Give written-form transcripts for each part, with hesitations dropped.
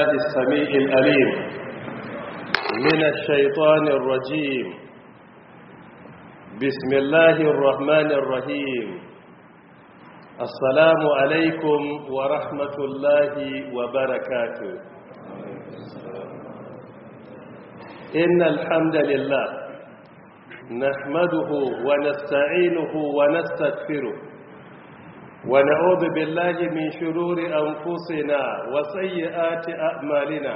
بالله السميع الأليم من الشيطان الرجيم. بسم الله الرحمن الرحيم. السلام عليكم ورحمة الله وبركاته. إن الحمد لله نحمده ونستعينه ونستغفره ونعوذ بالله من شرور أنفسنا وسيئات أعمالنا.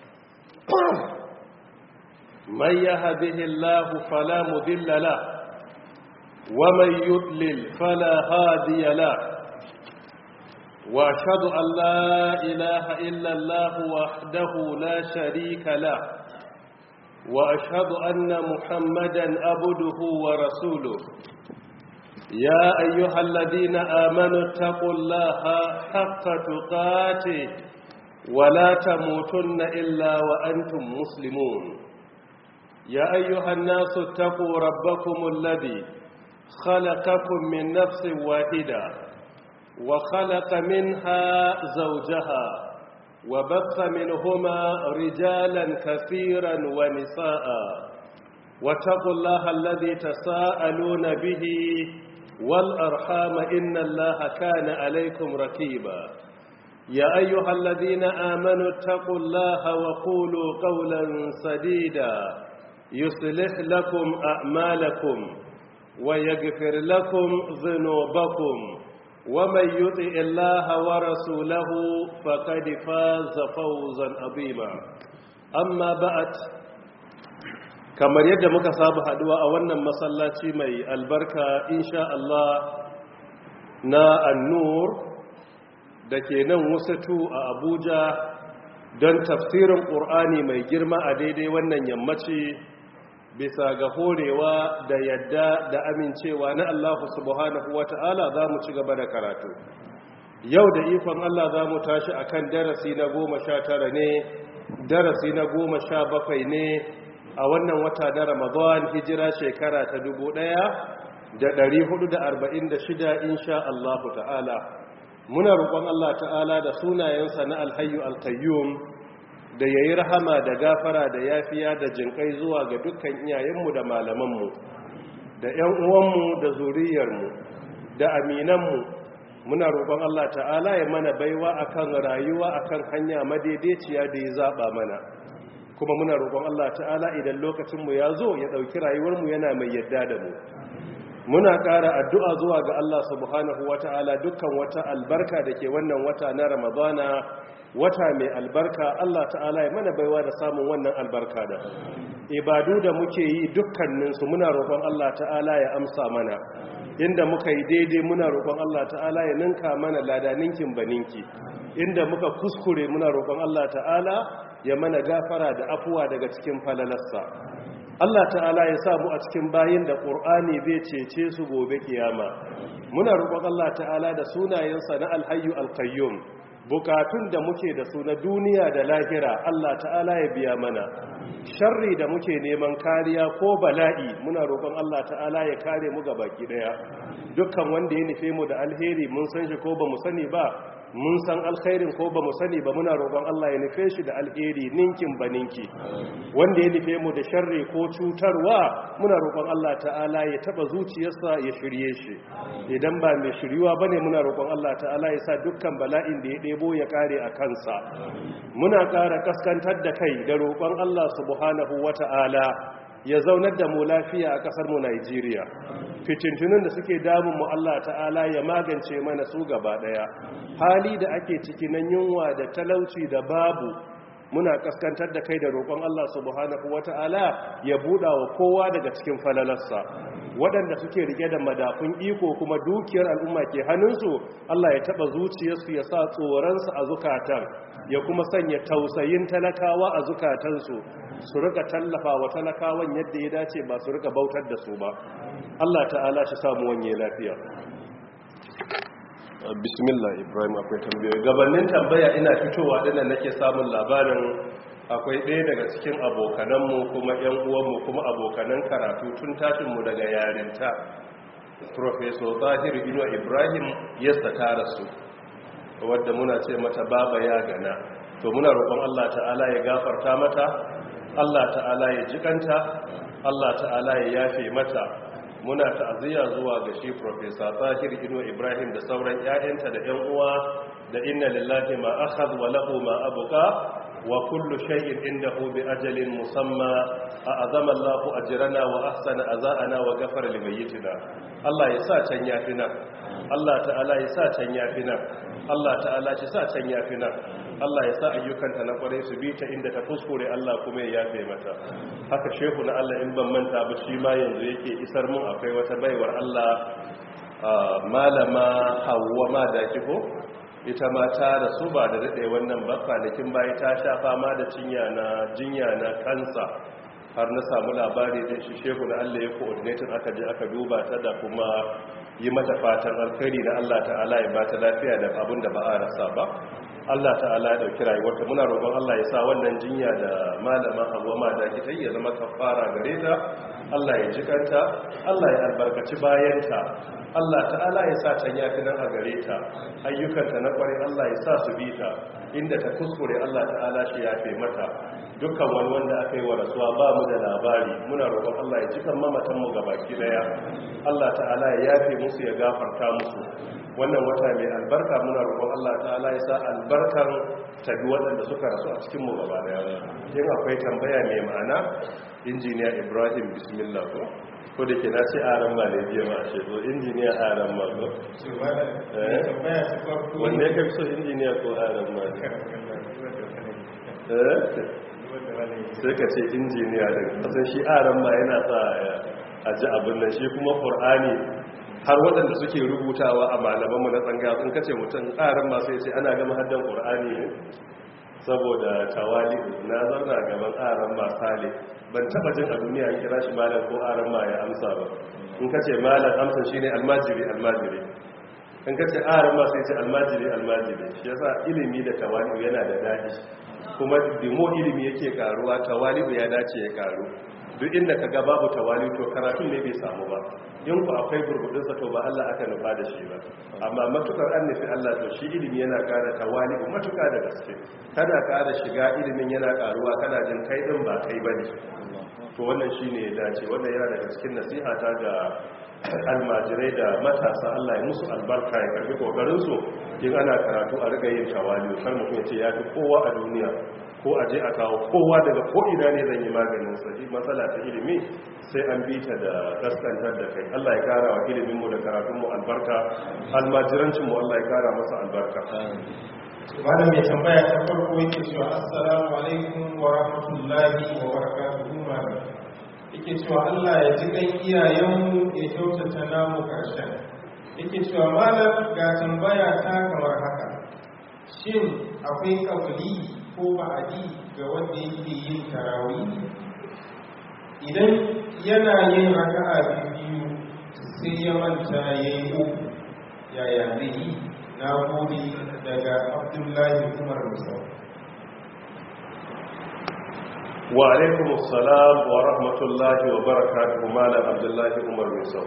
من يهده الله فلا مضل له ومن يضلل فلا هادي له، وأشهد أن لا إله إلا الله وحده لا شريك له، وأشهد أن محمدا عبده ورسوله. يا أيها الذين آمنوا اتقوا الله حق تقاته ولا تموتن إلا وأنتم مسلمون. يا أيها الناس اتقوا ربكم الذي خلقكم من نفس واحدة وخلق منها زوجها وبث منهما رجالا كثيرا ونساء، واتقوا الله الذي تساءلون به والأرحام إن الله كان عليكم رقيبا. يا أيها الذين آمنوا اتقوا الله وقولوا قولا سديدا يصلح لكم أعمالكم ويغفر لكم ذنوبكم، ومن يطع الله ورسوله فقد فاز فوزا عظيما. أما بعد، kamar yadda muka saba haduwa a wannan masallaci mai albarka insha Allah na An-Nur da ke nan Wusatu a Abuja don tafsirin Qur'ani mai girma a daidai wannan yammaci, bisa ga horewa da yadda da amincewa na Allah subhanahu wata'ala za mu ci gaba da karatu. Yau da ikon Allah za mu tashi akan darasi na 19 ne, darasi na 17 ne a wannan wata da Ramadan, hijira shekara ta 1446 insha Allah ta'ala. Muna roƙon Allah ta'ala da sunayensa na Al-Hayyu Al-Qayyum da yayi rahama da gafara da yafiya da jinkai zuwa ga dukkan iyayenmu da malamanmu da ƴan uwanmu da zuriyarmu da aminanmu. Muna roƙon Allah ta'ala ya mana baiwa akan rayuwa akan hanya madaidaiciya da ya zaba mana, kuma muna roƙon Allah ta'ala idan lokacinmu ya zo ya ɗauki rayuwarmu yana mai yadda da mu. Muna ƙara addu'a zuwa ga Allah subhanahu wa ta'ala dukkan wata albarka da ke wannan wata na Ramadana, wata mai albarka. Allah ta'ala ya mana baiwa da samun wannan albarka da ibadu da muke yi dukkaninsu muna roƙon Allah ta'ala ya amsa mana. Inda muka yi daidai muna roƙon Allah ta'ala ya ninka mana lada ninkin baninki. Inda muka kuskure muna roƙon Allah ta'ala ya mana gafara da afuwa daga cikin falalarsa. Allah ta'ala ya sa mu a cikin bayin da Qur'ani zai cece su gobe kiyama. Muna roƙon Allah ta'ala da sunayensa na Al-Hayyu Al-Qayyum, bukatun da muke da su na duniya da lahira Allah ta'ala ya biya mana. Sharri da muke neman kariya ko bala'i muna roƙon Allah ta'ala ya kare mu gabaki daya. Dukkan wanda ya nufe mu da alheri mun san shi ko ba mu sani ba, mun san alkhairin ko ba mu sani ba, muna roƙon Allah ya nufe shi da alheri ninkin baninki. Wanda ya nufe mu da sharri ko cutarwa muna roƙon Allah ta'ala ya taba zuciyarsa ya shirye shi. Idan ba mai shiryuwa bane muna roƙon Allah ta'ala ya sa dukkan bala'in da ya ɗebo ya kare a kansa. Muna ƙara kaskantar da kai da roƙon Allah subhanahu wata'ala ya zaunar da mu lafiya a ƙasar mu Najeriya. Fitintunin da suke damun mu Allah ta'ala ya magance mana su gaba daya. Hali da ake ciki na yunwa da talauci da babu, muna kaskantar da kai da roƙon Allah subhanahu wata'ala ya buɗa wa kowa daga cikin falalarsa. Waɗanda suke rike da madafun iko kuma dukiyar al'umma ke hannunsu, Allah ya taɓa zuciyarsu ya sa tsoronsu a zukatan, ya kuma sanya tausayin talakawa a zukatansu, su rika tallafa wa talakawan yadda ya dace, ba su rika bautar da su ba. Allah ta'ala shi samu wanye lafiya. Bismillah. Ibrahim, akwai tambayoyi. Gabanin tambaya ina fitowa dinnan nake samun labarin akwai ɗaya daga cikin abokananmu kuma ‘yan uwanmu kuma abokanan karatu tun tashinmu daga yarinta, Professor Zahir Inuwa Ibrahim, yasta ta rasu, wadda muna ce mata baba ya gana. to muna roƙon Allah ta'ala ya gafarta mata, Allah ta'ala ya jikanta, Allah ta'ala ya yafe mata. Muna ta'aziyya zuwa ga shi Professor Tahir Ino Ibrahim da sauran ƴaƴanta da ƴan uwa da inna lillahi ma akhadha wa lahu ma abqa wa kullu shay'in indahu bi ajalin musamma a'azama Allahu ajrana wa ahsana azana wa ghafara limayyitina. Allah ya sa can yafina, Allah ta'ala ya sa can yafina, Allah ta'ala ya sa can yafina, Allah ya sa ayyukanta na kwarai su bi ta inda ta kuskure, Allah kuma ya yafe mata. Haka shehu na Allah in ban manta ba shi ma yanzu yake isar mun akwai wata baiwar Allah malama Hawwa ma da kiko ita ma ta da su ba da dade wannan ba, kwanakin bayi ta sha fama da jinya na kansa, har na samu labari da shi shehu na Allah ya coordinator aka je aka duba ta da kuma yi mata fatan alkhairi da Allah ta'ala ya ba ta lafiya da abin da ba a rasa ba. Allah ta'ala ya dauki rayuwarta, muna roƙon Allah ya sa wannan jinya da malama Hawwa ma da kita ya zama kafara gare ta, Allah ya jikanta, Allah ya albarkaci bayanta, Allah ta'ala ya sa can yafi nan a gare ta, ayyukanta na kware Allah ya sa su bi ta, inda ta kuskure Allah ta'ala shi yafe mata. Dukkan wani wanda aka yi wa rasuwa ba mu da labari, muna roƙon Allah ya cikan mamatanmu gabaki daya, Allah ta'ala ya yafe musu ya gafarta musu. Wannan wata mai albarka muna roƙon Allah ta'ala ya sa albarkar tabi waɗanda suka rasu a cikin mu gaba daya. In akwai tambaya mai ma'ana, injiniya Ibrahim bismillah ko da ke na ce aran ma ne biya ma ce to injiniya aran ma ko wanne ka fi so injiniya ko aran ma sai ka ce injiniya da kasan shi aran ma yana sa a ji abin nan, shi kuma Qur'ani har waɗanda suke rubutawa a malamanmu na tsanga sun kace mutum aran ma sai ce ana gama haddan Qur'ani ne saboda tawali. Na zauna gaban aran ma Sale, ban taba jin a duniya an kira shi malam ko aran ma ya amsa ba. In kace malam amsa shine almajiri, in kace aran ma sai ce almajiri. Shi yasa ilimi da tawali yana da dadi, kuma dimo ilimi yake karuwa, tawali ya dace ya karu. Duk inda kaga babu tawali to karatu ne bai samu ba. In ku akwai burbudinsa to ba Allah aka nufa da shi ba, amma matukar an nufi Allah to shi ilimi yana ƙara tawali matuka da gaske, kana ƙara shiga ilimin yana ƙaruwa, kana jin kai din ba kai bane. To wannan shine ya dace, wannan yana daga cikin nasiha ta ga almajirai da matasa, Allah ya musu albarka ya karbi kokarin su, in ana karatu a riga yin tawali, kar mutum ya ce ya fi kowa a duniya ko a je a kawo kowa daga ko'ina ne zan yi maganin sa. Matsala ta ilimi sai an bi ta da kaskantar da kai. Allah ya kara wa iliminmu da karatunmu albarka, almajirancinmu Allah ya kara masa albarka. Malam mai tambaya ta farko yake cewa assalamu alaikum wa rahmatullahi wa barakatuhu. Malam yake cewa Allah ya ji kan iyayenmu ya kyautata namu karshen. Yake cewa malam ga tambaya ta kamar haka, shin akwai kabuli ko ba'adi ga wanda yake yin tarawih? Idan yana yin raka'a biyu sai ya manta yayi uku, yaya zai yi? Na gode, daga Abdullahi Umar Musa. Wa alaikumus salam wa rahmatullahi wa barakatuhu. Malam Abdullahi Umar Musa.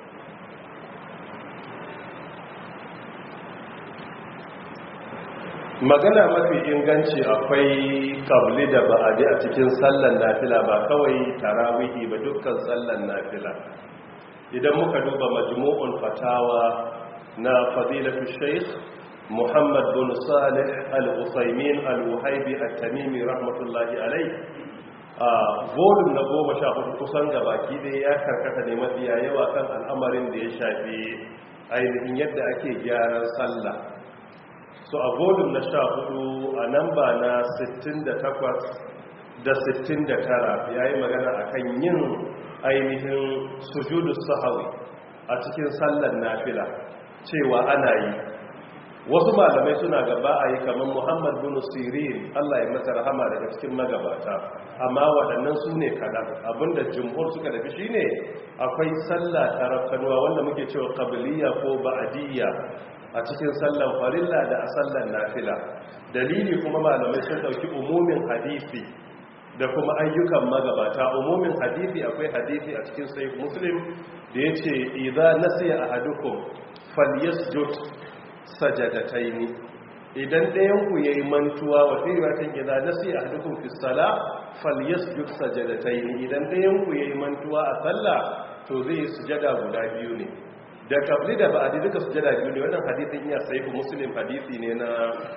Magana mafi inganci akwai kabli da ba'adi a cikin sallan nafila, ba kawai tarawihi ba, dukkan sallan nafila. Idan muka duba majmu'un fatawa na fadilatu Sheikh Muhammad bin Salih Al-Uthaymin Al-Wahibi At-Tamimi rahmatullahi alayhi, volume na 14 kusan gabaki ɗaya ya karkata ne mafiya yawa kan al'amarin da ya shafi ainihin yadda ake gyaran sallah. So a volume na 14 a namba na 68 da 69 ya yi magana a kan yin ainihin sujudu sahawi a cikin sallar nafila, cewa ana yi. Wasu malamai suna gaba a yi kamar Muhammad bin Sirin, Allah ya masa rahama, daga cikin magabata, amma waɗannan su ne kaɗan. Abinda jumhur suka dafi shi ne akwai sallah ta rafkanuwa wanda muke cewa qabiliya ko ba'adiyya a cikin sallan farilla da a sallan nafila. Dalili kuma malamai sun ɗauki umumin hadisi da kuma ayyukan magabata. Umumin hadisi, akwai hadisi a cikin sahih Muslim da yace idza nasiya ahadukum falyasjud sajadataini, idan ɗayanku ya yi mantuwa wa firwatan gida nasi a dukkan fisala falyasjud sajadatayn idan ɗayanku ya yi mantuwa a sallah to zai sujada guda biyu ne da kabli da ba'adi duka sujada biyu ne. Wannan hadisin iya sahihu muslim hadisi ne na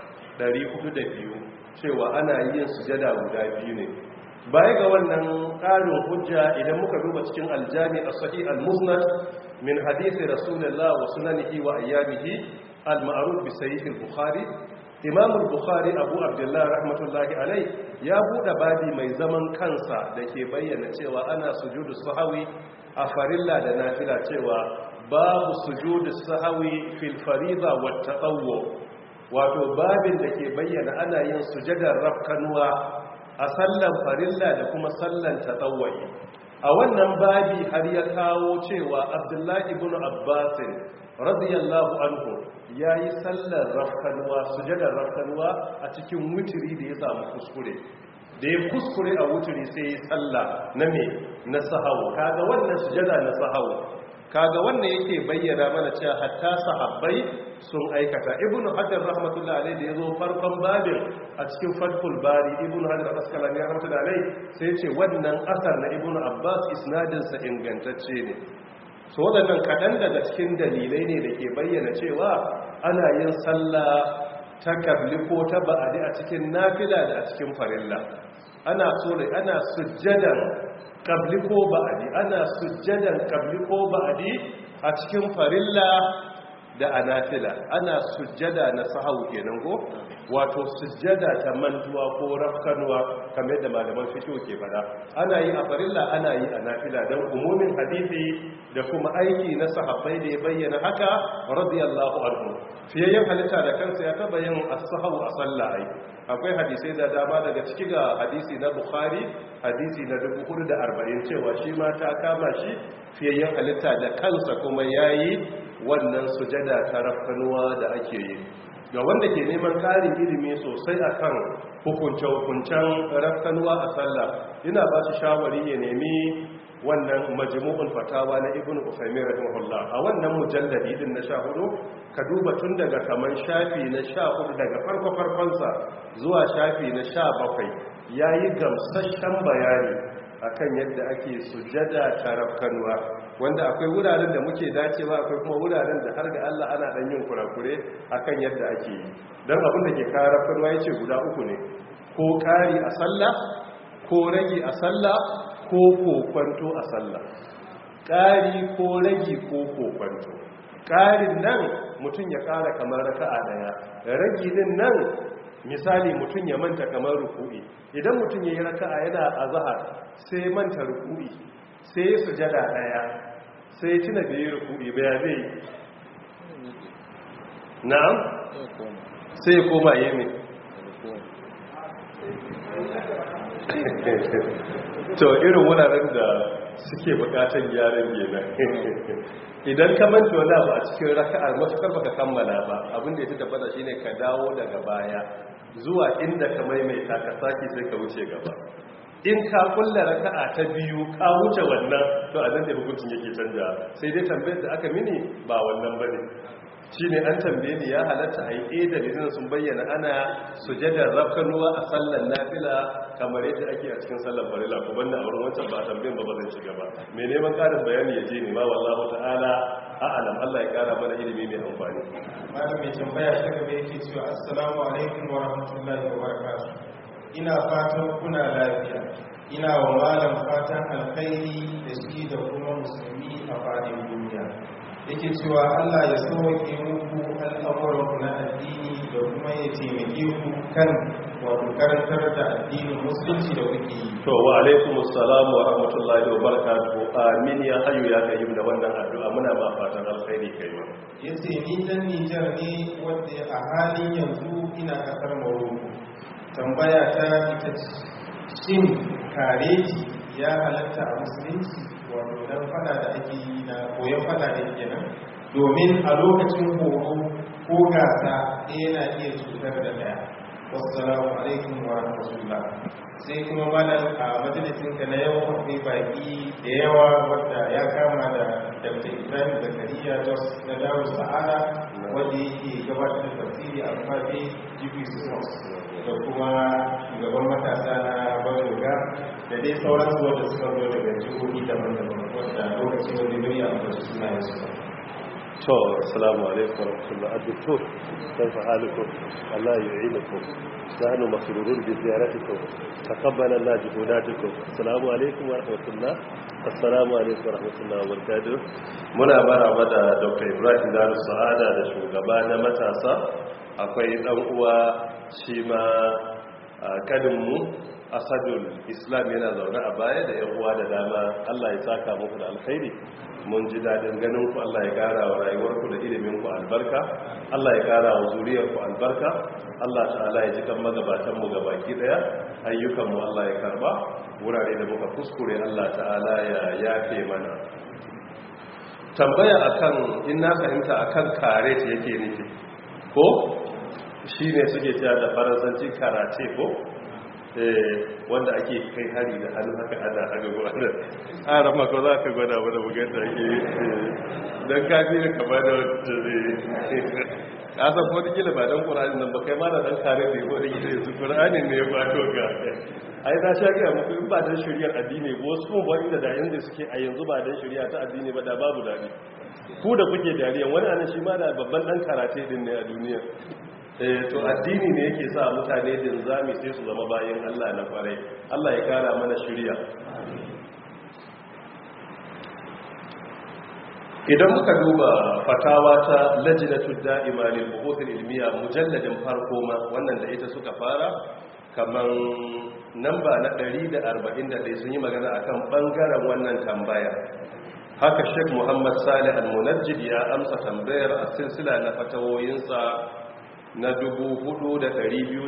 402 cewa ana yin sujada guda biyu ne. Baya ga wannan ƙarin hujja idan muka duba cikin aljami as-sahih al-musnad min hadisi rasulullah wa sunanihi wa ayyamihi al-ma'ruf bi sahih al-bukhari, imam al-bukhari abu abdullah rahmatullahi alai ya buɗe babi mai zaman kansa da ke bayyana cewa ana sujudu sahwi a farilla da nafila, cewa babu sujudu sahwi fil fariḍa wat tatawwu, wato babin da ke bayyana ana yin sujadar rafkanuwa a sallan farilla da kuma sallan tatawwu'i. A wannan babi har ya kawo cewa abdullahi ibn abbas radiyallahu anhu yayi sallar rafkanuwa sujadar rafkanuwa a cikin wutiri da ya samu kuskure, da ya kuskure a wutiri sai ya salla na me na sahawu. Kaga wannan sujada na sahawu, kaga wannan yake bayyana mana cewa hatta sahabbai sun aikata. Ibnu hajar rahmatullahi alayhi da yazo farkon babin a cikin fathul bari, ibnu hajar al-asqalani rahmatullahi alayhi sai ya ce wannan asar na ibnu abbas isnadin sa ingantacce ne. So wadannan kadan daga cikin dalilai ne da ke bayyana cewa ana yin sallah ta kabli ko ta ba'adi a cikin nafila da a cikin farilla. Ana sujjadan kabli ko ba'adi, ana sujjadan kabli ko ba'adi a cikin farilla da a nafila. Ana sujjada na sahau kenan ko, wato sujjada ta mantuwa ko rafkanuwa kamar da malaman fiqh ke fada. Ana yi a farilla, ana yi a nafila, dan umumin hadisi da kuma aiki na sahabbai da ya bayyana haka radiyallahu anhu. Fiyayyen halitta da kansa ya taba yin as-sahau a sallah ai. Akwai hadisai da dama daga ciki ga hadisi na Bukhari, hadisi na 440 cewa shi ma ta kama shi, fiyayyen halitta da kansa kuma yayi wannan sujada ta rafkanuwa da ake yi. Ga wanda ke neman ƙarin ilimi sosai akan hukunce-hukuncen rafkanuwa a sallah, ina ba shi shawari ya nemi wannan majmu'ul fatawa na ibnu Uthaymeen rahimahullah. A wannan mujalladi din na 14 ka duba tun daga kaman shafi na 14 daga farko-farkonsa zuwa shafi na 17 yayi gamsashen bayani akan yadda ake sujada ta rafkanuwa, wanda akwai wuraren da muke dacewa, akwai kuma wuraren da har ga Allah ana dan yin kurakure akan yadda ake yi. Dan abin da ke kawo rafkanuwa yace guda uku ne, ko kari a sallah, ko rage a sallah, ko kokwanto a sallah. Kari ko rage ko kokwanto. Karin nan mutum ya kara kamar raka'a daya, rage din nan misali mutum ya manta kamar ruku'i. Idan mutum ya yi raka'a yana azhar sai manta ruku'i, sai ya sujada daya, sai tuna bai yi ruku'i ba, ya zai na'am sai ya koma yemi. To irin wuraren da suke bukatan gyaran kenan. Idan ka manta wani abu a cikin raka'ar matukar baka kammala ba, abinda ya tabbata shine ka dawo daga baya zuwa inda ka maimaita ka saki sai ka wuce gaba. In ka kulla raka'a ta biyu ka wuce wannan, to a nan da hukuncin yake canja. Sai dai tambayar da aka mini ba wannan bane. Shine an tambaye ni ya halatta a yi dalilin sun bayyana ana sujadar rafkanuwa a sallar nafila kamar yadda ake a cikin sallar farilla, ko banda a wurin wancan ba a tambayin ba zan shiga ba. Mai neman karin bayani ya je ne ma, wallahu ta'ala a'lam. Allah ya kara mana ilimi mai amfani. Malam mai tambaya shi gaba yake cewa assalamu alaikum wa rahmatullahi wa barakatuh. Ina fatan kuna lafiya. Ina wa malam fatan alkhairi da shi da kuma musulmi a fadin duniya. Yake cewa Allah ya sauke muku al'amuranku na addini da kuma ya taimake ku kan wato karantar da addinin musulunci da kuke yi. To wa alaikum assalam wa rahmatullahi wa barakatuh. Amin ya hayyu ya kayyum da wannan addu'a muna ba fatan alkhairi kai ma. Yace ni dan Nijar ne wanda a halin yanzu ina kasar Morocco. Tambaya ta ita ce, shin kareti ya halatta a musulunci? Wato dan fada da ake yi na koyon fada da kenan, domin a lokacin horo ko gasa ɗaya na iya cutar da ɗaya. wassalamu alaikum wa rahmatullah. Sai kuma malam a majalisinka na yau akwai baki da yawa wadda ya kama da Dr. Ibrahim Zakariya Jos na Darus Sa'ada wanda yake gabatar da tafsiri a fafe GP Sports da kuma shugaban matasa na Bajoga da dai sauransu wadda suka zo daga jihohi daban-daban wadda lokaci wanda bai a wasu sunayensu ba. to assalamu alaikum wa rahmatullahi abdul kaifa halukum Allah yu'inukum nahnu masrurun bi ziyaratikum taqabbala Allah juhudatikum assalamu alaikum wa rahmatullahi assalamu alaikum wa rahmatullahi wa barakatuh. Muna maraba da Dr. Ibrahim Darus Sa'ada da shugaba na matasa. Akwai dan uwa shi ma kadin mu Asadul Islam yana zaune a baya da yan uwa da dama. Allah ya saka muku da alkhairi. Mun ji dadin ganin ku, Allah ya kara wa rayuwarku da ilimin ku albarka, Allah ya kara wa zuriyar ku albarka, Allah ta'ala ya ji kan magabatan mu gabaki daya, ayyukan mu Allah ya karba, wurare da muka kuskure Allah ta'ala ya yafe mana. Tambaya akan in na fahimta akan karet yake nufi ko shine suke cewa da faransanci karate ko wanda ake kai hari da hannu haka ana haka gwada a rama ko za ka gwada wadda bugar da ake don kaji da kama da wata zai kasan ko dikila ba don ƙura'ani nan ba kai ma da ɗan kare da yabo da gida yanzu ƙura'ani ne ya bato ga ai na sha gaya muku in ba don shari'ar addini ba wasu kuma ba inda da yanzu suke a yanzu ba don shari'a ta addini ba da babu daɗi ku da kuke dariyan wani anan shi ma da babban ɗan karate din ne a duniya to addini ne yake sa mutane din zami sai su zama bayan Allah na kwarai. Allah ya kara mana shiriya. Idan muka duba fatawa ta lajnatud da'ima lil buhuth al ilmiya mujalladin farko ma wannan da ita suka fara kaman namba na 141 sun yi magana akan bangaren wannan tambaya. Haka Sheikh Muhammad Salih Al-Munajjid ya amsa tambayar a silsila na fatawoyinsa na 4256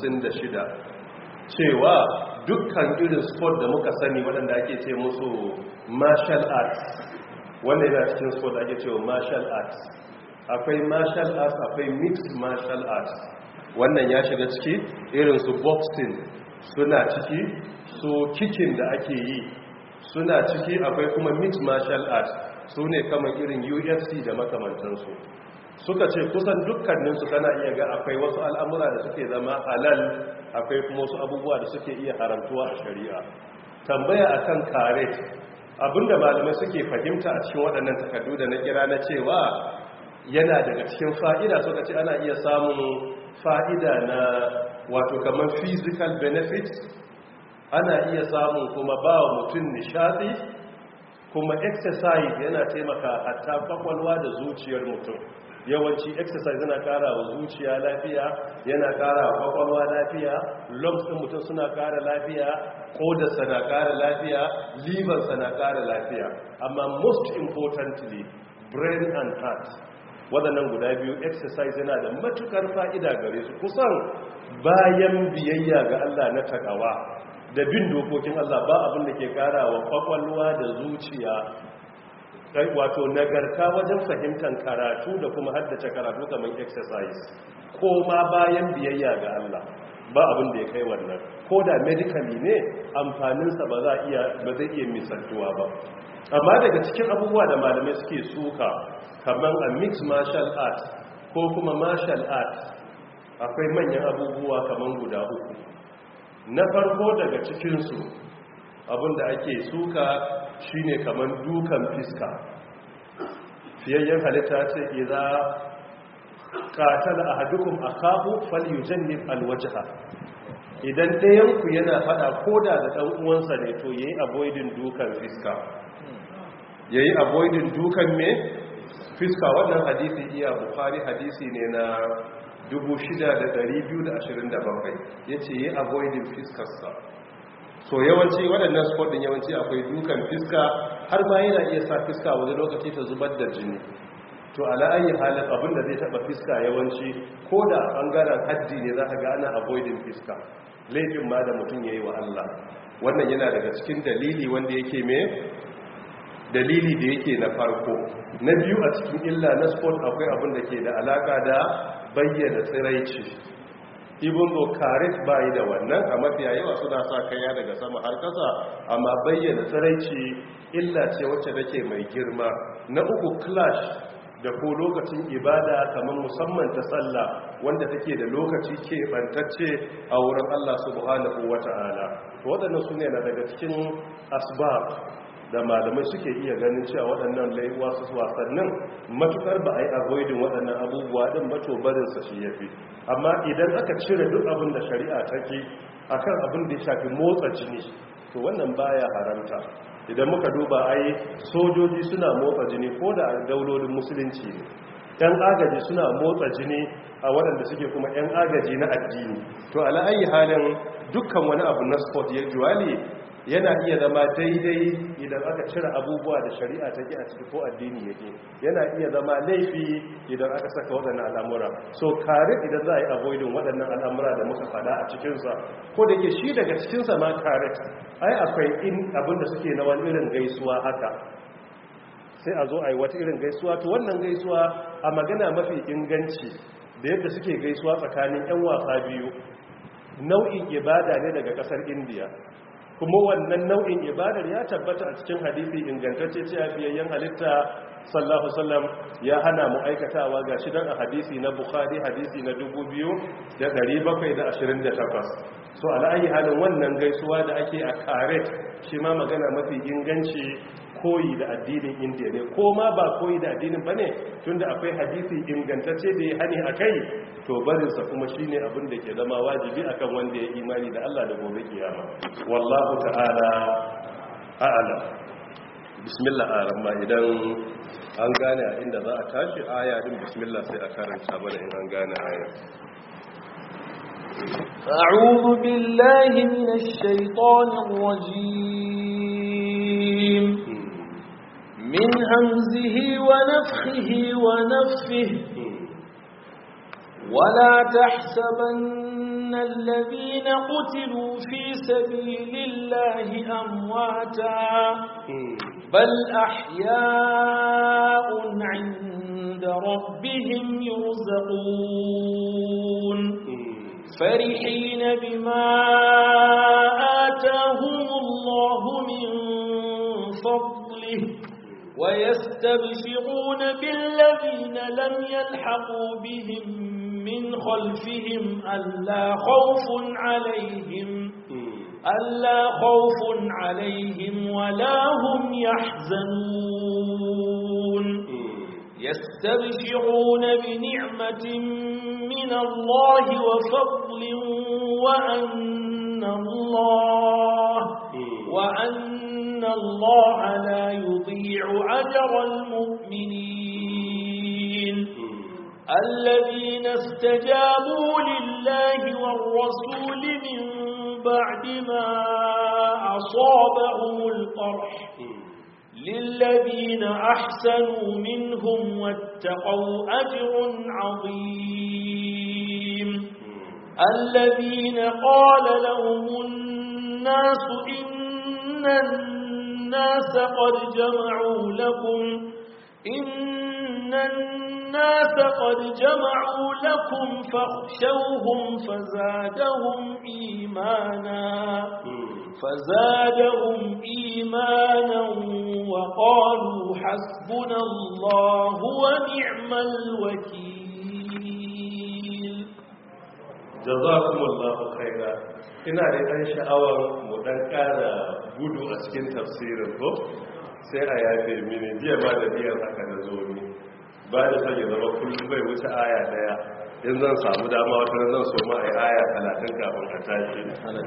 cewa dukkan irin sport da muka sani waɗanda ake ce musu martial arts, wanda yana cikin sport ake cewa martial arts, akwai martial arts akwai mixed martial arts, wannan ya shiga ciki irin su boxing suna ciki, su kicking da ake yi suna ciki, akwai kuma mixed martial arts su ne kamar irin UFC da makamantansu. Suka ce kusan dukkaninsu kana iya ga akwai wasu al'amura da suke zama halal, akwai kuma wasu abubuwa da suke iya haramtuwa a shari'a. Tambaya akan karet, abinda malamai suke fahimta a cikin waɗannan takardu da na kira na cewa yana daga cikin fa'ida, suka ce ana iya samun fa'ida na wato kamar physical benefits, ana iya samun kuma ba wa mutum nishadi, kuma exercise yana taimaka hatta kwakwalwa da zuciyar mutum. Yawanci exercise yana kara wa zuciya lafiya, yana kara wa kwakwalwa lafiya, lungs din mutum suna kara lafiya, kodarsa na kara lafiya, liversa na kara lafiya, amma most importantly brain and heart, waɗannan guda biyu exercise yana da matukar fa'ida gare su. Kusan bayan biyayya ga Allah na takawa da bin dokokin Allah ba abin da ke kara wa kwakwalwa da zuciya wato nagarta wajen fahimtar karatu da kuma haddace karatu kamar exercise, ko ma bayan biyayya ga Allah ba abin da ya kai wannan. Ko da medically ne amfaninsa ba zai iya misaltuwa ba. Amma daga cikin abubuwa da malamai suke suka kamar a mixed martial arts ko kuma martial arts, akwai manyan abubuwa kamar guda uku. Na farko daga cikinsu abinda ake suka shine kamar dukan fiska. Fiyayyen halitta ce idza qatala ahadukum akahu falyujannib alwajha, idan ɗayan ku yana fada koda da dan uwansa ne to yayi avoiding dukan fiska, yayi avoiding dukan me fiska. Wannan hadisi iya Bukhari, hadisi ne na 6227, yace yayi avoiding fiskarsa. So yawanci waɗannan sport din yawanci akwai dukan fiska, har ma yana iya sa fiska wani lokaci ta zubar da jini. To ala ayi halin abinda zai taba fiska yawanci ko da bangaren haddi ne za ka ga ana avoiding fiska, laifin ma da mutum yayi wa Allah. Wannan yana daga cikin dalili wanda yake dalili da yake na farko. Na biyu a cikin illa na sport akwai abin da ke da alaka da bayyana tsiraici. ibn karet bayi da wannan a mafiya yawa suna sa kaya daga sama har kasa amma bayyana tsiraici illa ce wacce take mai girma. Na uku clash da ko lokacin ibada kamar musamman ta sallah wanda take da lokaci ke bantacce a wurin Allah subhanahu wata'ala. Waɗannan su ne na daga cikin asbab da malamai suke iya ganin cewa waɗannan wasannin matukar ba a yi avoidin waɗannan abubuwa ɗin ba to barinsa shi ya fi. Amma idan aka cire duk abin da shari'a take akan abin da ya shafi motsa jini to wannan baya haramta. Idan muka duba ai sojoji suna motsa jini ko da daulolin musulunci ne, yan agaji suna motsa jini a waɗanda suke kuma yan agaji na addini. To ala ayi halin dukkan wani abu na sport ya juwali yana iya zama daidai idan aka cire abubuwa da shari'a ta ki a ciki ko addini yake, yana iya zama laifi idan aka saka waɗannan al'amura. So kare idan za a yi avoidin waɗannan al'amura da muka faɗa a cikinsa, ko da ke shi daga cikinsa ma kare ai akwai abin da suke na wani irin gaisuwa haka, sai a zo a yi wata irin gaisuwa. To wannan gaisuwa a magana mafi inganci da yadda suke gaisuwa tsakanin 'yan wasa biyu nau'in ibada ne daga ƙasar indiya, kuma wannan nau'in ibadar ya tabbata a cikin hadisi ingantacce cewa fiyayyen halitta sallallahu alaihi wasallam ya hana mu aikatawa gashi dan a hadisi na Bukhari hadisi na 2728. so ala ayi halin wannan gaisuwa da ake a karet shi ma magana mafi inganci koyi da addinin indiya ne, ko ma ba koyi da addinin ba ne tunda akwai hadisi ingantacce da ya hani a kai, to barinsa kuma shi ne abin da ke zama wajibi akan wanda ya imani da Allah da gobe kiyama. Wallahu ta'ala a'ala. Bismillah arama, idan an gane a inda za a tashi aya din bismillah sai a karanta mana in an gane aya. أعوذ بالله من الشيطان الرجيم من همزه ونفخه ونفثه ولا تحسبن الذين قتلوا في سبيل الله أمواتا بل أحياء عند ربهم يرزقون فرحين بما آتاهم الله من فضله ويستبشرون بالذين لم يلحقوا بهم من خلفهم ألا خوف عليهم ولا هم يحزنون يستبشرون بنعمة من الله وفضل وأن الله لا يضيع أجر المؤمنين الذين استجابوا لله والرسول من بعد ما أصابهم القرح للذين أحسنوا منهم واتقوا أجر عظيم الذين قال لهم الناس إن الناس قد جمعوا لكم فاخشوهم فزادهم إيمانا وقالوا حسبنا الله ونعم الوكيل. جزاكم الله خيرا. ina da ɗan sha'awar mu ɗan ƙara gudu a cikin tafsirin ko sai a yafe mini jiya ba da biyan haka da zo ni ba da son ya zama kullum bai wuce aya daya, in zan samu dama wata zan so ma a yi aya 30 kafin a tashi.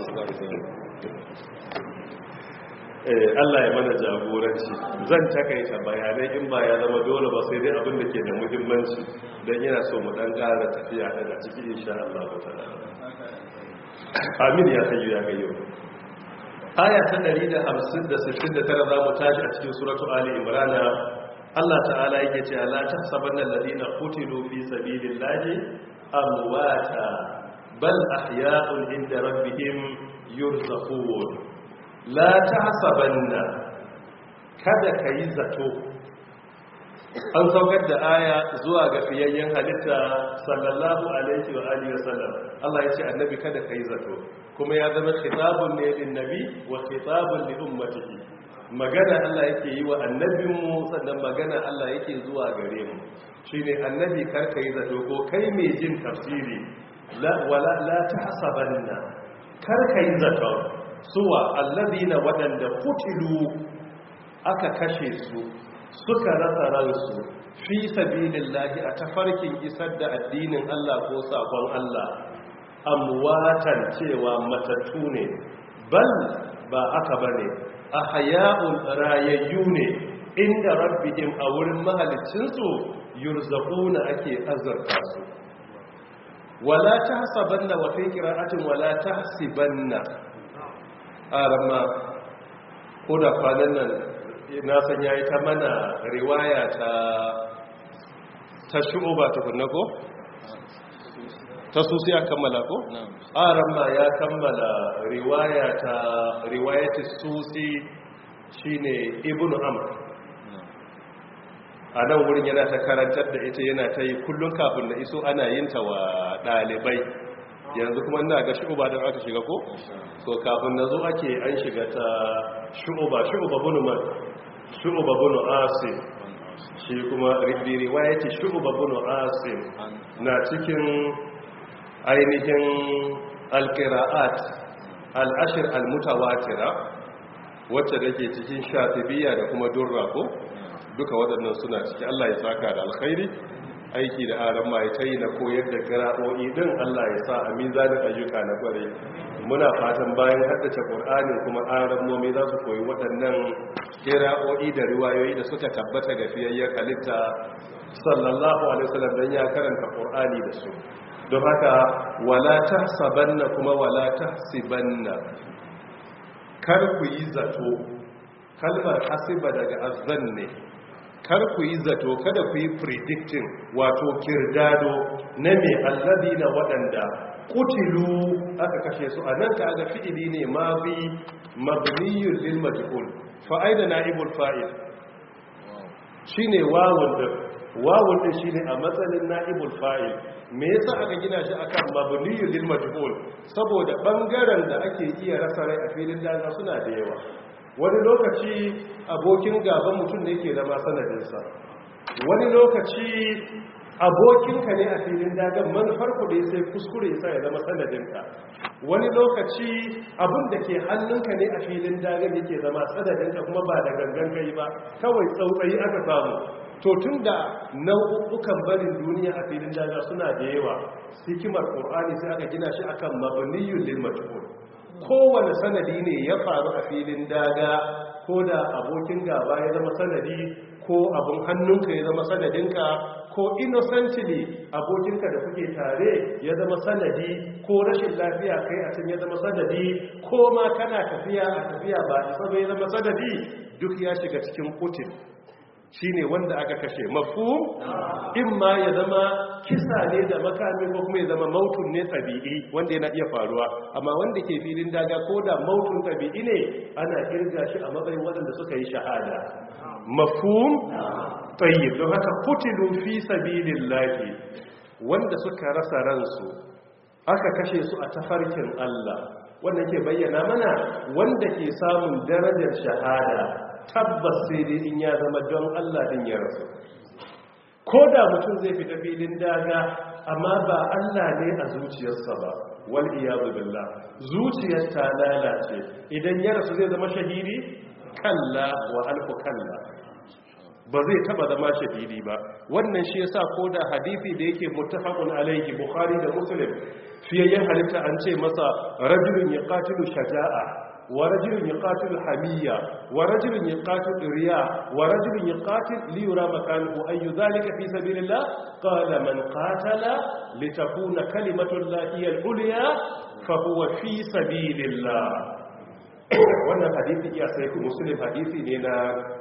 Allah ya mana jagoranci. Zan takaita bayanai in ba ya zama dole ba, sai dai abin da ke da muhimmanci don yana so mu ɗan ƙara tafiya daga ciki insha Allah ta'ala. Amin ya hayyu ya gayyo. Aya ta 169 za mu tashi a cikin suratu Ali Imran. Allah ta'ala yake cewa la tahsabanna alladhina qutilu fi sabilillahi amwata bal ahya'un 'inda rabbihim yurzaqun. La tahsabanna, kada kai zato an saukar da aya zuwa ga fiyayyen halitta sallallahu alaihi wa alihi wa sallam. Allah ya ce annabi kada kai zato, kuma ya zama khitabun ne lin nabi wa khitabun li ummatihi. Magana Allah yake yi wa annabinmu, sannan magana Allah yake zuwa gare mu. Shine annabi kar kai zato, ko kai mai jin tafsiri la tahsabanna, kar kai zato suwa alladhina wadanda qutilu aka kashe su suka rasa ransu fi sabilillahi a tafarkin isar da addinin Allah ko sakon Allah, amwatan cewa matattu ne, bal ba haka bane, ahya'un rayayyu ne inda rabbihim a wurin mahalicinsu, yurzaquna ake azurta su. Wala tahsabanna wa fi qira'atin wala tahsibanna, arama ko da kwanan nan na san yayi ta mana riwaya ta shu'uba tukunna ko ta susi ya kammala ko arama ya kammala riwayati susi shine ibnu amr. a nan wurin yana ta karantar da ita, yana ta yi kullum kafin na iso ana yin ta wa ɗalibai. Yanzu kuma ina ga shu'uba don aka shiga ko? So kafin na zo ake an shiga ta shu'uba bunu asim, shi kuma riwayati shu'uba bunu asim na cikin ainihin alqira'at al-ashr al-mutawatira, wacce da ke cikin shatibiyya da kuma durra ko? Duka waɗannan suna ciki. Allah ya saka da alkhairi, aiki da aran mai tayi na koyar da qira'o'i din, Allah ya sa a mizanin ayyuka na kware. Muna fatan bayan haddace Qur'ani kuma aran momi za su koyi waɗannan qira'o'i da riwayoyi da suka tabbata ga fiyayyen halitta sallallahu alaihi wasallam, dan ya karanta Qur'ani da su. Don haka wala tahsabanna kuma wala tahsibanna, kar ku yi zato. Kalmar hasiba daga azzan ne, kar ku yi zato, kada ku yi predicting, wato kirdado na mai alladina waɗanda kutilu aka kashe su. A nan ka ga fi'ili ne ma bi mabniyun lil majhul, fa aina naibul fa'il shine wawun din shine a matsayin naibul fa'il. Me yasa aka gina shi akan mabniyun lil majhul? Saboda bangaren da ake iya rasa rai a filin daga suna da yawa. Wani lokaci abokin gaban mutum ne ke zama sanadinsa, wani lokaci abokinka ne a filin dagan manufar ku da sai kuskure sa ya zama sanadinka, wani lokaci abin da ke hannunka ne a filin dagan yake zama sanadinka kuma ba da gangan kai ba, kawai tsautsayi aka samu. To tun da nau'ukan barin duniya a filin daga suna da yawa, hikimar Qur'ani sai aka gina shi akan mabniyul lil majhul. Kowane sanadi ne ya faru a filin daga, ko da abokin gaba ya zama sanadi, ko abin hannunka ya zama sanadinka, ko innocently abokinka da kuke tare ya zama sanadi, ko rashin lafiya kai a can ya zama sanadi, ko ma kana tafiya a tafiya ba isa bai zama sanadi, duk ya shiga cikin kutin. Shi ne wanda aka kashe mafhum, in ma ya zama kisa ne da makami, ko kuma ya zama mautun ne tabi'i wanda yana iya faruwa. Amma wanda ke filin daga ko da mautun tabi'i ne, ana kirga shi a matsayin waɗanda suka yi shahada. Mafhum tayyib. Don haka kutilu fi sabilillahi, wanda suka rasa ransu aka kashe su a tafarkin Allah. Wannan ke bayyana mana wanda ke samun darajar shahada tabbas sai dai in ya zama don Allah din ya rasu. Ko da mutum zai fita filin daga amma ba Allah ne a zuciyarsa ba, wal iyadu billah, zuciyar ta lalace, idan ya rasu zai zama shahidi? Kalla wa alfu kalla, ba zai taba zama shahidi ba. Wannan shi yasa ko da hadisi da yake muttafaqun alayhi Bukhari da Muslim, fiyayyen halitta an ce masa rajulun yaqatilu shaja'a, ورجل يقاتل حمية، ورجل يقاتل رياء، ورجل يقاتل ليرى مكانه، أي ذلك في سبيل الله؟ قال من قاتل لتكون كلمة الله هي العليا فهو في سبيل الله. wannan hadisi ya sai ku Muslim hadisi ne na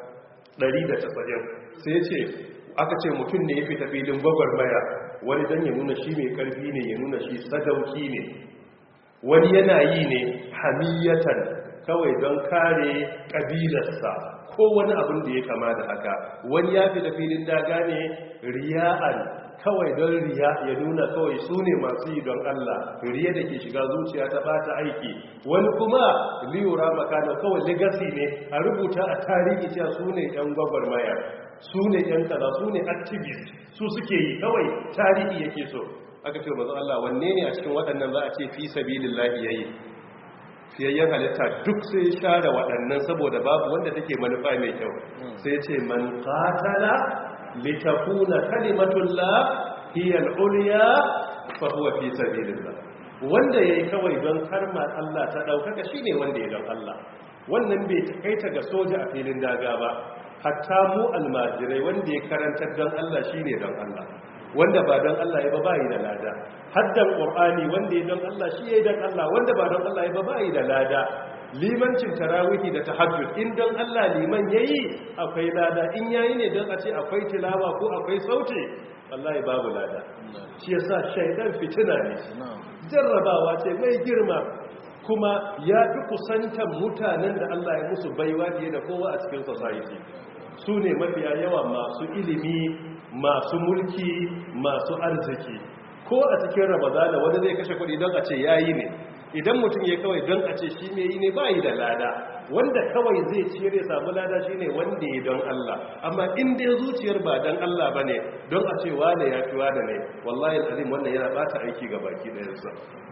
190. sai ce aka ce mutum ne ya fita filin gwagwarmaya, wani dan ya nuna shi mai karfi ne, ya nuna shi sadauki ne, wani yana yi ne hamiyatan kawai don kare kabilarsa ko wani abin da ya kama da haka. Wani ya fi da filin daga ne riya'an, kawai don riya ya nuna kawai su ne masu yi don Allah, riya da ke shiga zuciya ta bata aiki. Wani kuma liyura makana kawai legacy ne a rubuta a tarihi cewa su ne yan gwagwarmaya, su ne yan kaza, su ne activist, su suke yi kawai tarihi yake so. Aka ce manzo Allah wanne ne a cikin waɗannan za a ce fi sabilillahi yayi? Fiyayyen halitta duk sai share waɗannan saboda babu wanda take manufa mai kyau. Sai ce man qatala litakuna kalimatullah hiya al-ulya fa huwa fi sabilillah. Wanda yayi kawai don karmar Allah ta daukaka shine wanda ya don Allah. Wannan bai takaita ga soja a filin daga ba, hatta mu almajirai wanda ya karantar don Allah shine don Allah, wanda ba don Allah ya ba yi da lada. Haddan qur'ani wanda ya don Allah shi yayi don Allah, wanda ba don Allah ya ba yi da lada. Limancin tarawihi da tahajjud in don Allah liman yayi akwai lada, in yayi ne don a ce akwai tilawa ko akwai sauti wallahi babu lada. Shi yasa shaidan fitina ne, jarrabawa ce mai girma, kuma ya fi kusantan mutanen da Allah ya musu baiwa fiye da kowa a cikin society. Su ne mafiya yawa masu ilimi, masu mulki, masu arziki. Ko a cikin ramadana wani zai kashe kuɗi don a ce yayi ne, idan mutum ya kawai don a ce shi mai yi ne ba yi da lada. Wanda kawai zai ciyar ya samu lada shi ne wanda ya don Allah. Amma in dai zuciyar ba don Allah ba ne, don a ce wane ya fi wane ne, wallahi al'azim wannan yana bata aiki ga baki ɗayansa.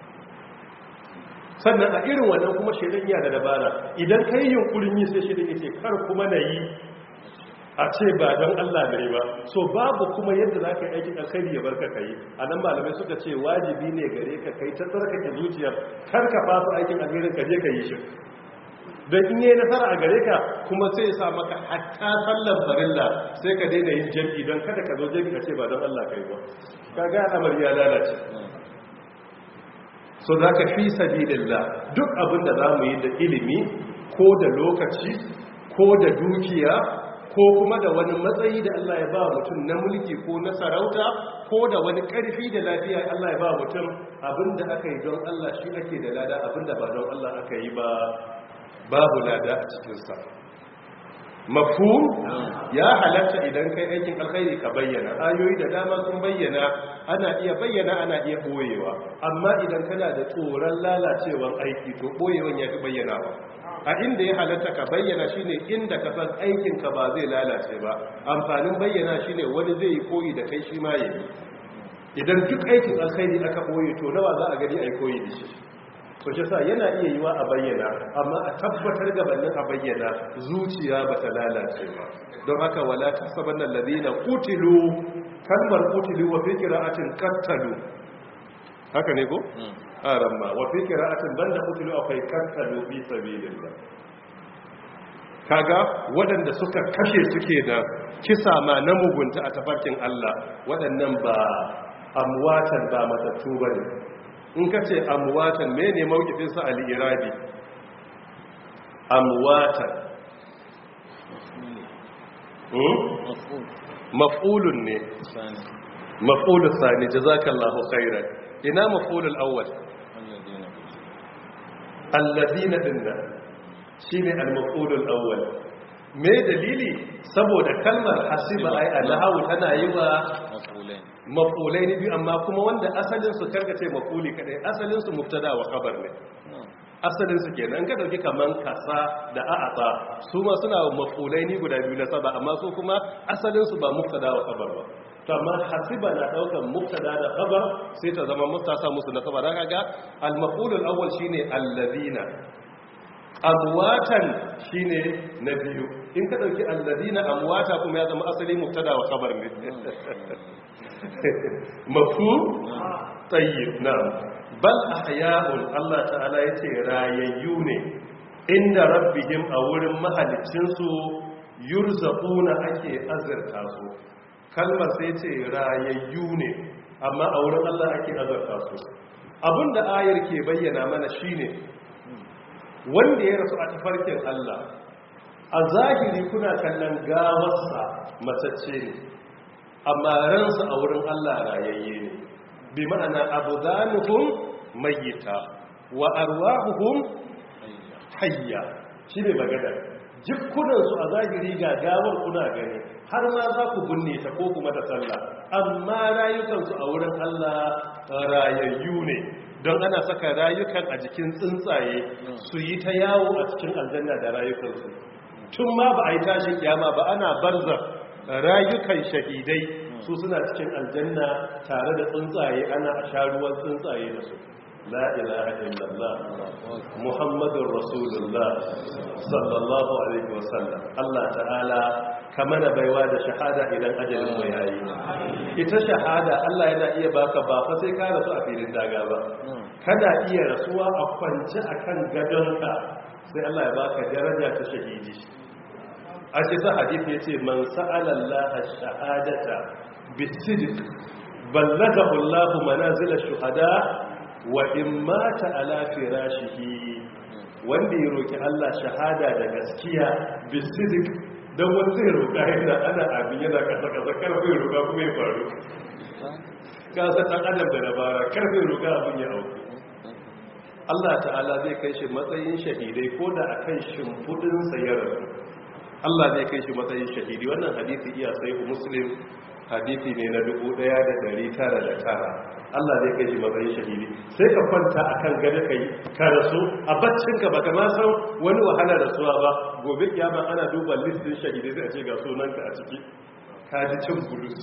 Sannan a irin wannan kuma shaidan yana da dabara, idan ka yi yunkurin yi sai shaidan ya ce kar kuma na yi a ce ba don Allah ne ba, so babu kuma yadda za ka yi aikin alkhairi ya barka ka yi. A nan malamai suka ce wajibi ne gare ka kai ta tsarkake zuciyar, kar ka fasa aikin alkhairin ka je ka yi shi, don in yi nasara a gare ka kuma sai ya sa maka hatta sallar farilla sai ka daina yin jam'i, don kada ka zo jam'i ka ce ba don Allah ka yi ba, ka ga al'amari ya lalace. So za ka fi sabilillah duk abin da za mu yi da ilimi ko da lokaci ko da dukiya ko kuma da wani matsayi da Allah ya ba mutum na mulki ko na sarauta ko da wani ƙarfi da lafiya Allah ya ba mutum, abinda aka yi don Allah shi ake da lada, abinda ba don Allah aka yi ba babu lada a cikinsa. Mafhum? Ya halatta idan kai aikin alkhairi ka bayyana, ayoyi da dama sun bayyana, ana iya bayyana ana iya boyewa, amma idan kana da tsoron lalacewan aiki to boyewan ya fi bayyanawa. A inda ya halatta ka bayyana shine inda ka san aikin ka ba zai lalace ba, amfanin bayyana shine wani zai yi koyi da kai shi ma yayi. Idan duk aikin alkhairi aka boye to nawa za a gani ai koyi da shi. To shi sa yana iya yiwa a bayyana, amma a tabbatar gabanin a bayyana zuciya ba ta lalace ba. Don haka wala tasabanna alladhina qutilu, kalmar qutilu wa fi qira'atin qatalu, haka ne ko? Aramma wa fi qira'atin banda qutilu akwai qatalu fi sabilillah. Kaga waɗanda suka kashe suke da kisa ma na mugunta a tafarkin Allah, waɗannan ba amwatan ba matattu bane. In ka ce amwatan mene mawkifinsa al-irabi? Amwatan maf'ulun ne, maf'ulun sani, jazakallahu khairan. Ina maf'ulul awwal? alladina dinna shine al-maf'ulul awwal. Me dalili? Saboda kalmar hasiba ai allahu tana yi wa maf'ulai ne biyu, amma kuma wanda asalin su karkace maf'uli kadai, asalin su mubtada wa khabar ne. Asalin su kenan ka dauki kaman kasa da a'ata, su ma suna maf'ulai ne guda biyu na saba, amma su kuma asalin su ba mubtada wa khabar ba. To amma hasiba na daukan mubtada da khabar sai ta zama mustasa musu na saba. Dan kaga al-maf'ulul awwal shine alladina, amwatan shine na biyu. In ka dauki alladina amwata kuma ya zama asali mubtada wa khabar ne. Mafhum? Tayyib, na'am. Bal ahya'un, Allah ta'ala yace rayayyu ne inda rabbihim, a wurin mahalicin su, yurzaquna ake azurta su. Kalmar sai ce rayayyu ne, amma a wurin Allah ake azurta su. Abinda ayar ke bayyana mana shine wanda ya rasu a tafarkin Allah, a zahiri kuna kallon gawarsa matacce ne, amma ransa a wurin Allah rayayye ne. Bi ma'ana abdanuhum mayyita wa arwahuhum hayya shi ne magana. Jikunansu a zahiri ga gawar kuna gani har ma za ku binne ta ko kuma ta sallah, amma rayukansu a wurin Allah rayayyu ne, don ana saka rayukan a jikin tsuntsaye su yi ta yawo a cikin aljanna da rayukansu. Tun ma ba a yi tashin kiyama ba ana barza rayukan shahidai su suna cikin aljanna tare da tsuntsaye, ana a sha ruwan tsuntsaye da su. La ilaha illallah Muhammadur Rasulullah sallallahu alaihi wasallam. Allah ta'ala ka mana baiwa da shahada idan ajalin mu yayi. Ita shahada Allah yana iya baka ba fa sai ka rasu a filin daga ba, kada iya rasuwa a kwance akan gadonka sai Allah ya baka daraja ta shahidi. A cikin hadisi yace man sa'ala Allah shahadata bisidq ballaghahu Allah manazil ash-shuhada wa in mata ala firashihi. Wanda ya roki Allah shahada da gaskiya bisidik, dan wanda ya roka yana ana abin yana kasa karfe roka kuma ya faru. Ka san dan adam da dabara, karfe roka abin ya auku. Allah ta'ala zai kai shi matsayin shahidai ko da akan shimfudin sayar. Allah zai kai shi matsayin shahidi. Wannan hadisi iya sai Muslim, hadisi ne na 1909. Allah zai kai shi matsayin shahidi. Sai ka kwanta akan gado kai ka rasu a baccinka baka ma san wani wahala rasuwa ba, gobe kiyama ana duba listin shahidi sai a ce ga sunanka a ciki, ka ji cin bulus.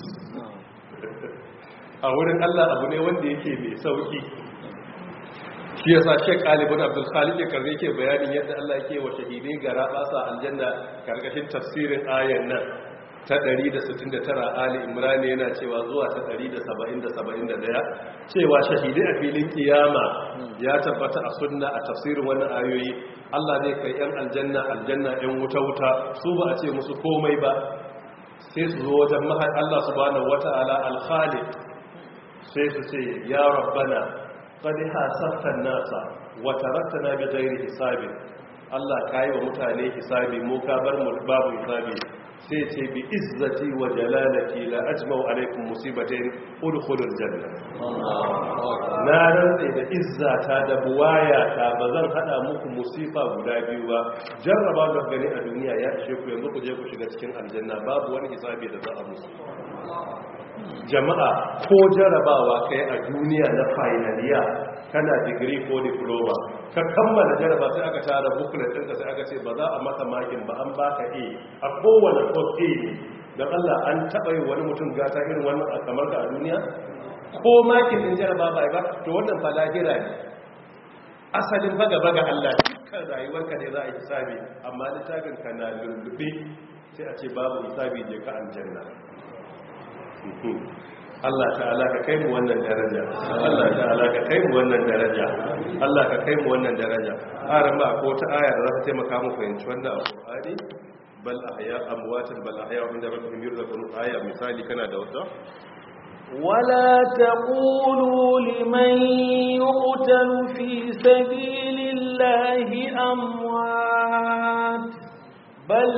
A wurin Allah abu ne wanda yake mai sauki. Shi yasa Sheikh Ali ibn Abdul Khaliq karre yake bayanin yadda Allah yake wa shahidai gara basa aljanna karkashin tafsirin ayan nan ta 169 Ali Imran yana cewa zuwa ta 170-71 cewa shahidai a filin kiyama ya tabbata a sunna a tafsirin wannan ayoyi. Allah zai kai yan aljanna yan wuta su ba a ce musu komai ba, sai su zo wajen Allah subhanahu wataala al-Khaliq sai su ce ya rabbana qad hasabta an-nasa wa taraktana bi ghairi hisabin. Allah kai wa mutane hisabi, mu ka bar mu babu hisabi. Sai ce bi izzati wa jalalati la ajma'u alaykum musibatin udkhulul janna. Na rantsa da izzata da buwayata bazan hada muku musifa guda biyu ba. Jarraba da gani a duniya ya ishe ku, yanzu ku je ku shiga cikin aljanna babu wani hisabi da za a musu. Jama'a ko jarrabawa kai a duniya na finaliya, kana digiri ko diploma, ka kammala jaraba sai aka tara booklet ɗinka sai aka ce ba za a maka makin ba, an baka a kowane course A ne. don Allah an taɓa yi wani mutum gata irin wannan a kamar ka a duniya ko makin ɗin jaraba ba ba to wannan fa lahira ne. Asalin baga Allah dukkan rayuwarka ne za a yi hisabi, amma littafin ka na lullube sai a ce babu hisabi je ka aljanna. Allah ta'ala ka kai mu wannan daraja, Allah ta'ala ka kai mu wannan daraja, Allah ka kai mu wannan daraja. Haram ba ko ta aya da za ta taimaka mu fahimci wannan alqur'ani, bal ahya amwatan bal ahya inda rabbihim yurzaqun. Aya misali kana da wata ولا تقولوا لمن يقتل في سبيل الله أموات بل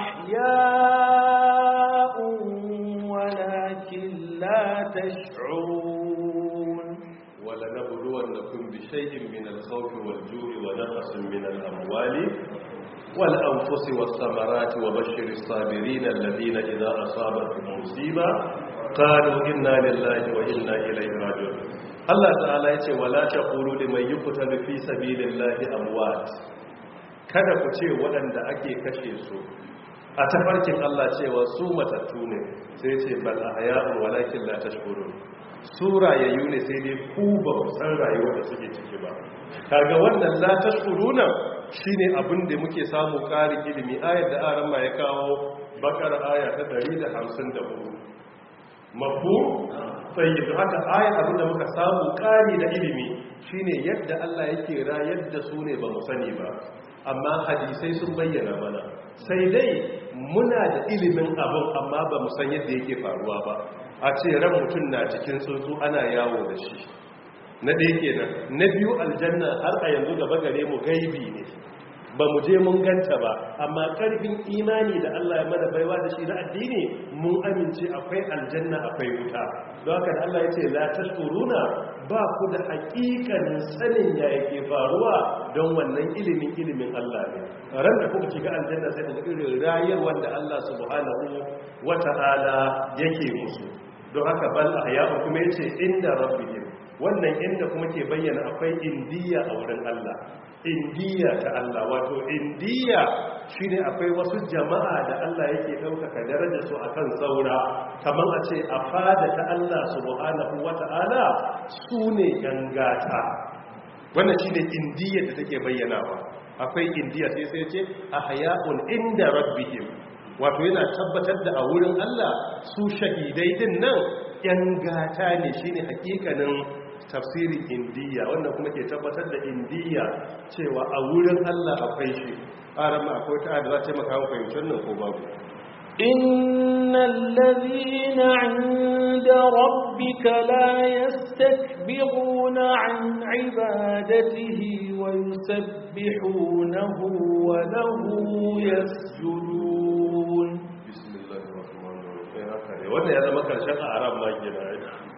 أحياء ولكن لا تشعرون. ولنبلونكم بشيء من الخوف والجوع ونقص من الأموال والأنفس والثمرات وبشر الصابرين الذين إذا أصابتهم مصيبة قالوا إنا لله وإنا إليه راجعون. الله تعالى يقول ولا تقولوا لمن يقتل في سبيل الله أموات. kada ku ce waɗanda ake kashe su a tafarkin Allah cewa su matattu ne, sai ce bal ahya'un walakin la tashkurun. Su rayayyu ne sai dai ku ba ku san rayuwar da suke ciki ba. Kaga wannan la tashkuruna shine abin da muke samu ƙarin ilimi. Ayar da aran ma ya kawo Bakara aya ta 154. Mafu sai da haka ayar abin da muka samu ƙari da ilimi shine yadda Allah yake rayar da su ne ba mu sani ba, amma hadisai sun bayyana mana. Sai dai muna da ilimin abin amma ba mu san yadda yake faruwa ba. A ce ran mutum na cikin tsuntsu ana yawo da shi, na ɗaya kenan. Na biyu, aljanna har a yanzu gaba gare mu gaibi ne, ba mu je mun ganta ba, amma karfin imani da Allah ya mana baiwa da shi na addini mun amince akwai aljanna akwai wuta. Don haka da Allah ya ce la tashkuruna ba ku da hakikanin sanin ya yake faruwa don wannan ilimin Allah ne. Ran da kuka shiga aljanna sai ku irin rayuwar wanda Allah subhanahu wata'ala yake musu. Don haka bal ahya'u kuma yace inda rabbihim, wannan inda kuma ke bayyana akwai indiya a wurin Allah. Indiya ta Allah, wato indiya shine akwai wasu jama'a da Allah yake ɗaukaka daraja su akan saura, kamar a ce a fada ta Allah subhanahu wata'ala su ne yan gata. Wannan shine indiya da take bayyanawa. Akwai indiya sai ce ahya'un inda rabbihim, wato yana tabbatar da a wurin Allah su shahidai din nan yan gata ne, shine hakikanin tafsirin indiya, wannan kuma ke tabbatar da indiya cewa a wurin Allah akwai shi. Arama akwai ta da za ta maka hawa fahimtar nan ko babu. innal ladhina 'inda rabbika la yastakbiruna 'an 'ibadatihi wa yusabbihunahu wa lahu yasjudun. Bismillahir rahmanir rahim. Wannan ya zama karshen Arab ma kenan.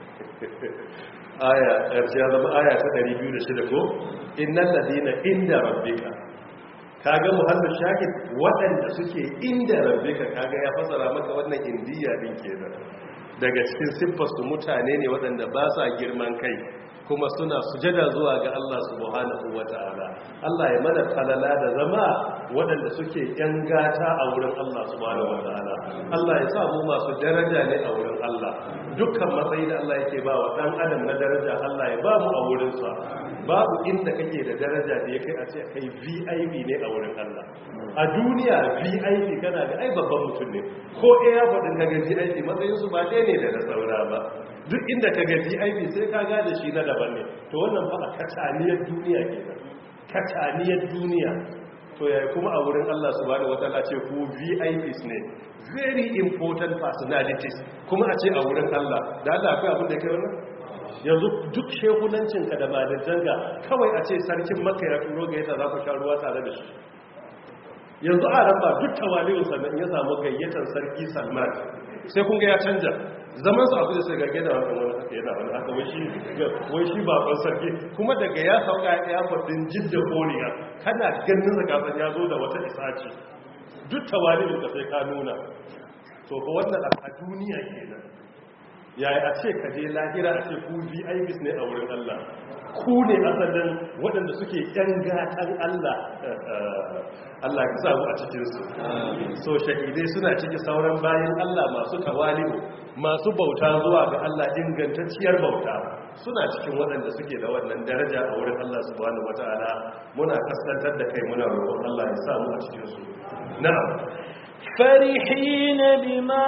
Aya ƙarshe ya zama aya ta 206 ko innal ladina inda rabbika, kaga muhallin shahid waɗanda suke inda rabbika, kaga ya fasara maka wannan indiya din kenan. Daga cikin siffar su mutane ne waɗanda ba sa girman kai kuma suna sujada zuwa ga Allah subhanahu wata'ala. Allah ya mana falala da zama waɗanda suke yan gata a wurin Allah subhanahu wata'ala. Allah ya sa mu masu daraja ne a wurin Allah. Dukkan matsayi da Allah yake ba wa ɗan adam na daraja Allah ya ba mu a wurinsa. Babu inda kake da daraja da ya kai a ce kai VIP ne a wurin Allah. A duniya VIP kana ga ai babban mutum ne, ko airport din kaga VIP matsayinsu ba ɗaya ne da na saura ba. Duk inda ka ga VIP sai ka gada shi na daban ne. To wannan fa a kataniyar duniya kenan, kataniyar duniya. To yayi kuma a wurin Allah subhanahu wataala ce ku VIPs ne, very important personalities, kuma a ce a wurin Allah. Da Allah akwai abin da kai wannan? Yanzu duk shehunancin ka da madajanga kawai a ce sarkin Makka ya turo ga yata za ku sha ruwa tare da shi. Yanzu a ran ba duk tawali'un sannan ya samu gayyatar sarki Salman sai kun ga ya canja zaman su abu da sai gage da wani haka yana wani haka wai shi bakon sarki, kuma daga ya sauka ya fadin jidda koriya kana ganin zakatsan ya zo da wata isaci. Duk tawali'un ka sai ka nuna. To ko wannan a duniya kenan. Yayi a ce ka je lahira a ce ku VIPs ne a wurin Allah, ku ne asalin waɗanda suke ƴan gatan Allah. Allah ya sa mu a cikinsu. So shahidai suna cikin sauran bayan Allah masu tawali'u, masu bauta zuwa ga Allah, ingantacciyar bauta, suna cikin waɗanda suke da wannan daraja a wurin Allah subhanahu wataala. Muna kaskantar da kai, muna roƙon Allah ya sa mu a cikinsu. Na'am. فرحين بما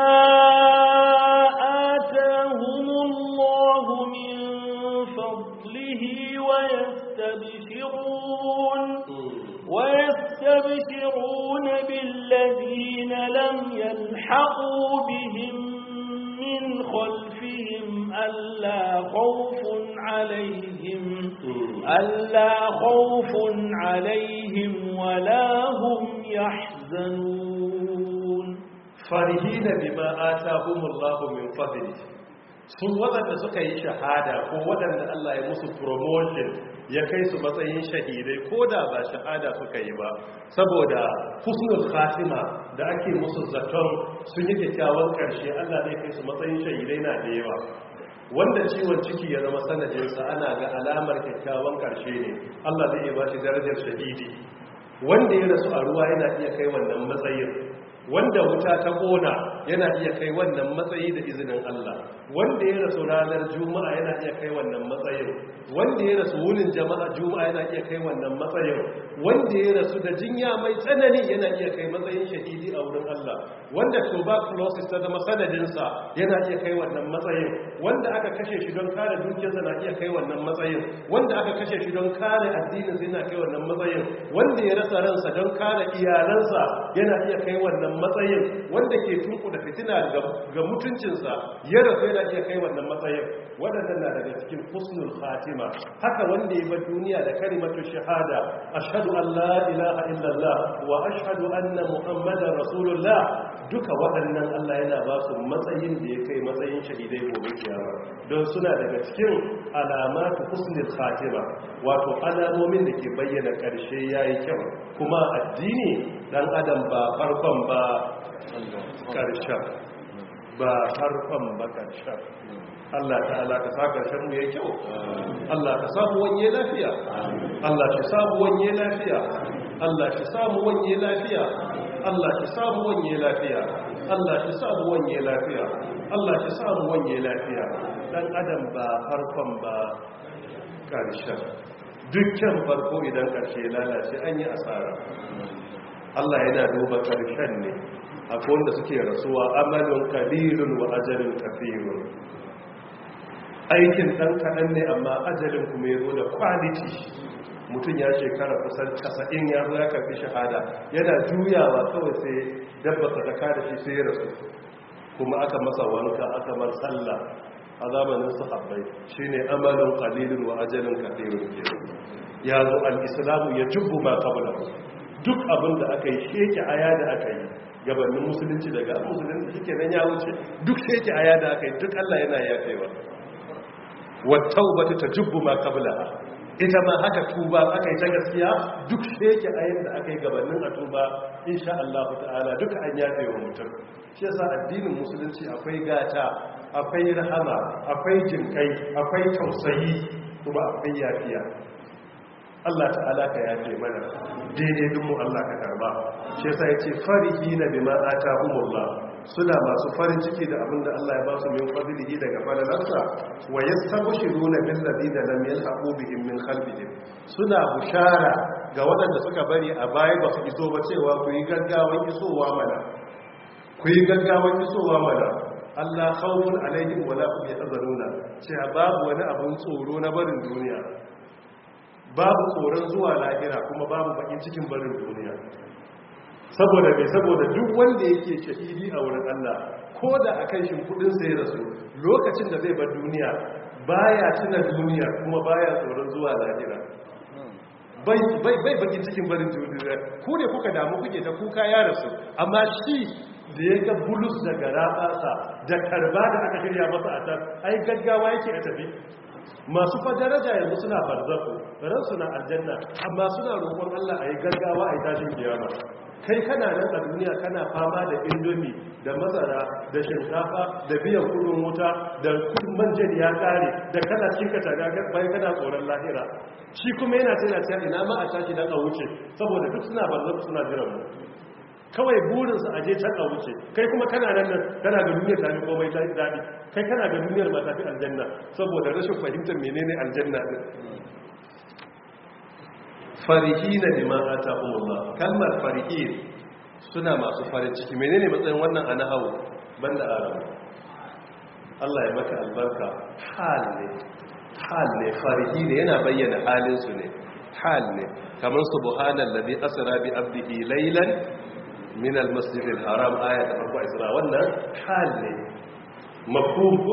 آتاهم الله من فضله ويستبشرون بالذين لم يلحقوا بهم من خلفهم ألا خوف عليهم ولا هم يحزنون. farihina bima atahumullahu min fadli, sun waɗanda suka yi shahada ko waɗanda Allah ya musu promotion ya kai su matsayin shahidai, ko da ba shahada suka yi ba, saboda husnul khatima da ake musu zaton sun yi kyakkyawan ƙarshe, Allah zai kai su matsayin shahidai na da yawa. Wanda ciwon ciki ya zama sanadinsa ana ga alamar kyakkyawan ƙarshe ne, Allah zai iya ba shi darajar shahidi. Wanda ya rasu a ruwa yana iya kai wannan matsayin, wanda wuta ta kona yana iya kai wannan matsayi da izinin Allah, wanda ya rasu ranar juma'a yana iya kai wannan matsayin, wanda ya rasu wunin jama'a juma'a yana iya kai wannan matsayin, wanda ya rasu da jinya mai tsanani yana iya kai matsayin shahidi a wurin Allah, wanda tuberculosis ta zama sanadinsa yana iya kai wannan matsayin, wanda aka kashe shi don kare dukiyarsa na iya kai wannan matsayin, wanda aka kashe shi don kare addininsa yana kai wannan matsayin, wanda ya rasa ransa don kare iyalansa yana iya kai wannan matsayin, wanda ke tunkuda da fitina ga mutuncinsa ya rasu yana iya kai wannan matsayin. Waɗannan na daga cikin husnul khatima. Haka wanda ya bar duniya da kalimatu shahada ashhadu an la ilaha illallah wa ashhadu anna muhammadar rasulullah, duka waɗannan Allah yana ba su matsayin da ya kai matsayin shahidai gobe kiyama, don suna daga cikin alamatu husnul khatima, wato alamomin da ke bayyana ƙarshe yayi kyau. Kuma addini dan adam ba farkon ba ƙarshen, ba farkon ba ƙarshen. Allah ta'ala ka sa ƙarshen mu yayi kyau. Allah ka samu wanye lafiya. Allah ki samu wanye lafiya. Allah ki samu wanye lafiya. Allah ki samu wanye lafiya. Allah ki samu wanye lafiya. Allah ki samu wanye lafiya. Dan adam ba farkon ba ƙarshen. Dukkan farko idan ƙarshe lalace an yi asara. Allah yana duba ƙarshen ne. Akwai wanda suke rasuwa amalun qalilun wa ajalun kathirun. Aikin ɗan kaɗan ne amma ajalin kuma ya zo da quality. Mutum ya shekara kusan 90 ya zo ya karfi shahada, yana juyawa kawai sai dabba ta da shi sai ya rasu, kuma aka masa wanka aka mar sallah a zamanin sahabbai. Shine amalun qalilun wa ajalun kathirun. Ya zo al-islamu ya jubbu ma qablahu. Duk abin da aka yi sheke aya da aka yi gabanin musulunci, daga musulunci shike nan ya wuce, duk sheke aya da aka yi duk Allah yana yafewa. Wa taubatu tajubbu ma qablaha. Ita ma haka tuba aka yi ta gaskiya, duk sheke ayin da aka yi gabanin a tuba insha Allah ta'ala duka an yafe wa mutum. Shi yasa addinin musulunci akwai gata, akwai rahama, akwai jinkai, akwai tausayi, kuma akwai yafiya. Allah ta'ala ka yafe mana daidai dinmu, Allah ka karba. Shi yasa yace farihina bima atahumullah, suna masu farin ciki da abinda Allah ya ba su min fadlihi daga falalarsa. Wa yastabshiruna bil ladina lam yalhaqu bihim min khalfihim, suna bushara ga waɗanda suka bari a baya ba su iso ba, cewa ku yi gaggawan isowa mana, ku yi gaggawan isowa mana. Allah khawfun alaihim wala hum yahzanuna, cewa babu wani abun tsoro na barin duniya, babu tsoron zuwa lahira, kuma babu bakin cikin barin duniya. Saboda mai, saboda duk wanda yake shahidi a wurin Allah, ko da akan shimfudin sai rasu, lokacin da zai bar duniya baya tuna duniya, kuma baya tsoron zuwa lahira. Bai bakin cikin barin duniya. Ku ne kuka damu kuke ta kuka ya rasu, amma shi da ya ga bulus daga rabasa da karba da aka shirya masa a can, ai gaggawa yake a tafi. Masu daraja yanzu suna barzaku, ransu na aljanna, amma suna roƙon Allah a yi gaggawa a yi tashin kiyama. Kai kana nan a duniya kana fama da indomi da masara da shinkafa da biyan kudin wuta da kudin manjan ya kare, da kana cikin katanga bayan kana tsoron lahira. Shi kuma yana tana cewa ina ma a tashi dan a wuce, saboda duk suna barzaku suna jiran mu. Kawai burinsa a je can a wuce, kai kuma kana nan kana ga duniyar tafi komai ta daɗi, kai kana ga duniyar ma tafi aljanna, saboda rashin fahimtar menene aljanna din. Farihina bima atahumullah, kalmar farihin suna masu farin ciki. Menene matsayin wannan a nahawu banda arabu? Allah ya maka albarka. Hal ne farihina, yana bayyana halin su ne, hal ne. Kamar subhanallazi asra bi abdihi laylan min al-masjid al-haram, aya ta farko Isra. Wannan hal ne, mafhum ko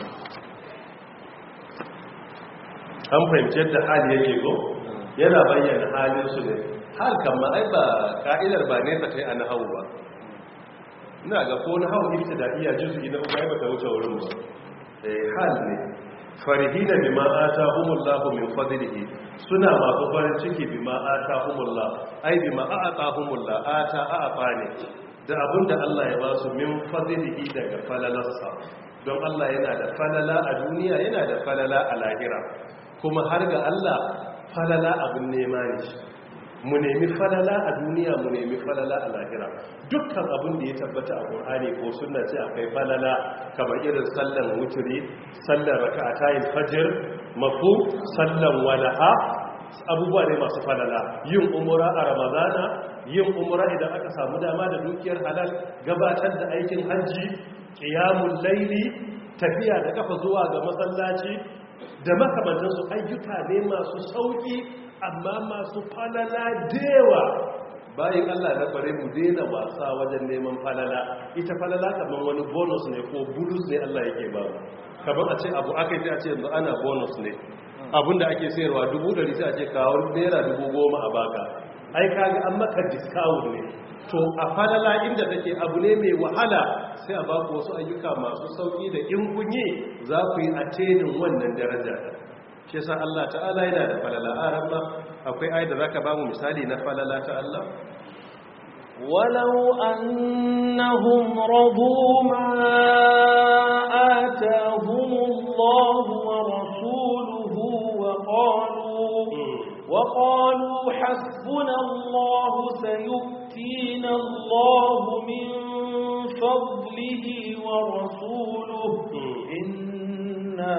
an fahimci yadda hal yake go, yana bayyana halin su ne. Hal kamar ai ba ka'idar ba ne ta kai a nahawu ba. Ina ga ko nahawu ibtidaiya juz'i na uku ai ba ta wuce wurin ba. Hal ne. Farihina bima atahumullahu min fadlihi, suna masu farin ciki bima atahumullah, ai bima a'atahumullah, a'afa ne da abinda Allah ya ba su min fadlihi daga falalarsa. Don Allah yana da falala a duniya, yana da falala a lahira, kuma har ga Allah falala abin nema ne. Mu nemi falala a duniya, mu nemi falala a lahira. Dukkan abin da ya tabbata a Qur'ani ko sunna ce akwai falala, kamar irin sallan wuturi, sallan raka'atayil fajr, mafhum, sallan walaha, abubuwa ne masu falala. Yin umra a Ramadana, yin umra idan aka samu dama da dukiyar halal, gabatar da aikin hajji, qiyamul layli, tafiya da kafa zuwa ga masallaci da makamantansu, ayyuka ne masu sauki amma masu falala dewa. bayan Allah na bare mu daina wasa wajen neman falala. Ita falala kamar wani bonus ne ko bulus ne Allah yake ba mu. Kamar a ce abu aka yi a ce yanzu ana bonus ne. Abinda ake sayarwa 100 sai a ce kawo naira 10,000 a baka. Ai kaga an maka discount ne. To a falala inda take abu ne mai wahala sai a baku wasu ayyuka masu sauki da in kunyi za ku yi attenin wannan daraja. Shi yasa Allah ta'ala yana da falala arama akwai ayat da zaka ba mu misali na falala ta Allah walau annahum radu ma atahumullahu wa rasuluhu wa qalu hasbunallahu sayu'tina Allahu min fadlihi wa rasuluhu inna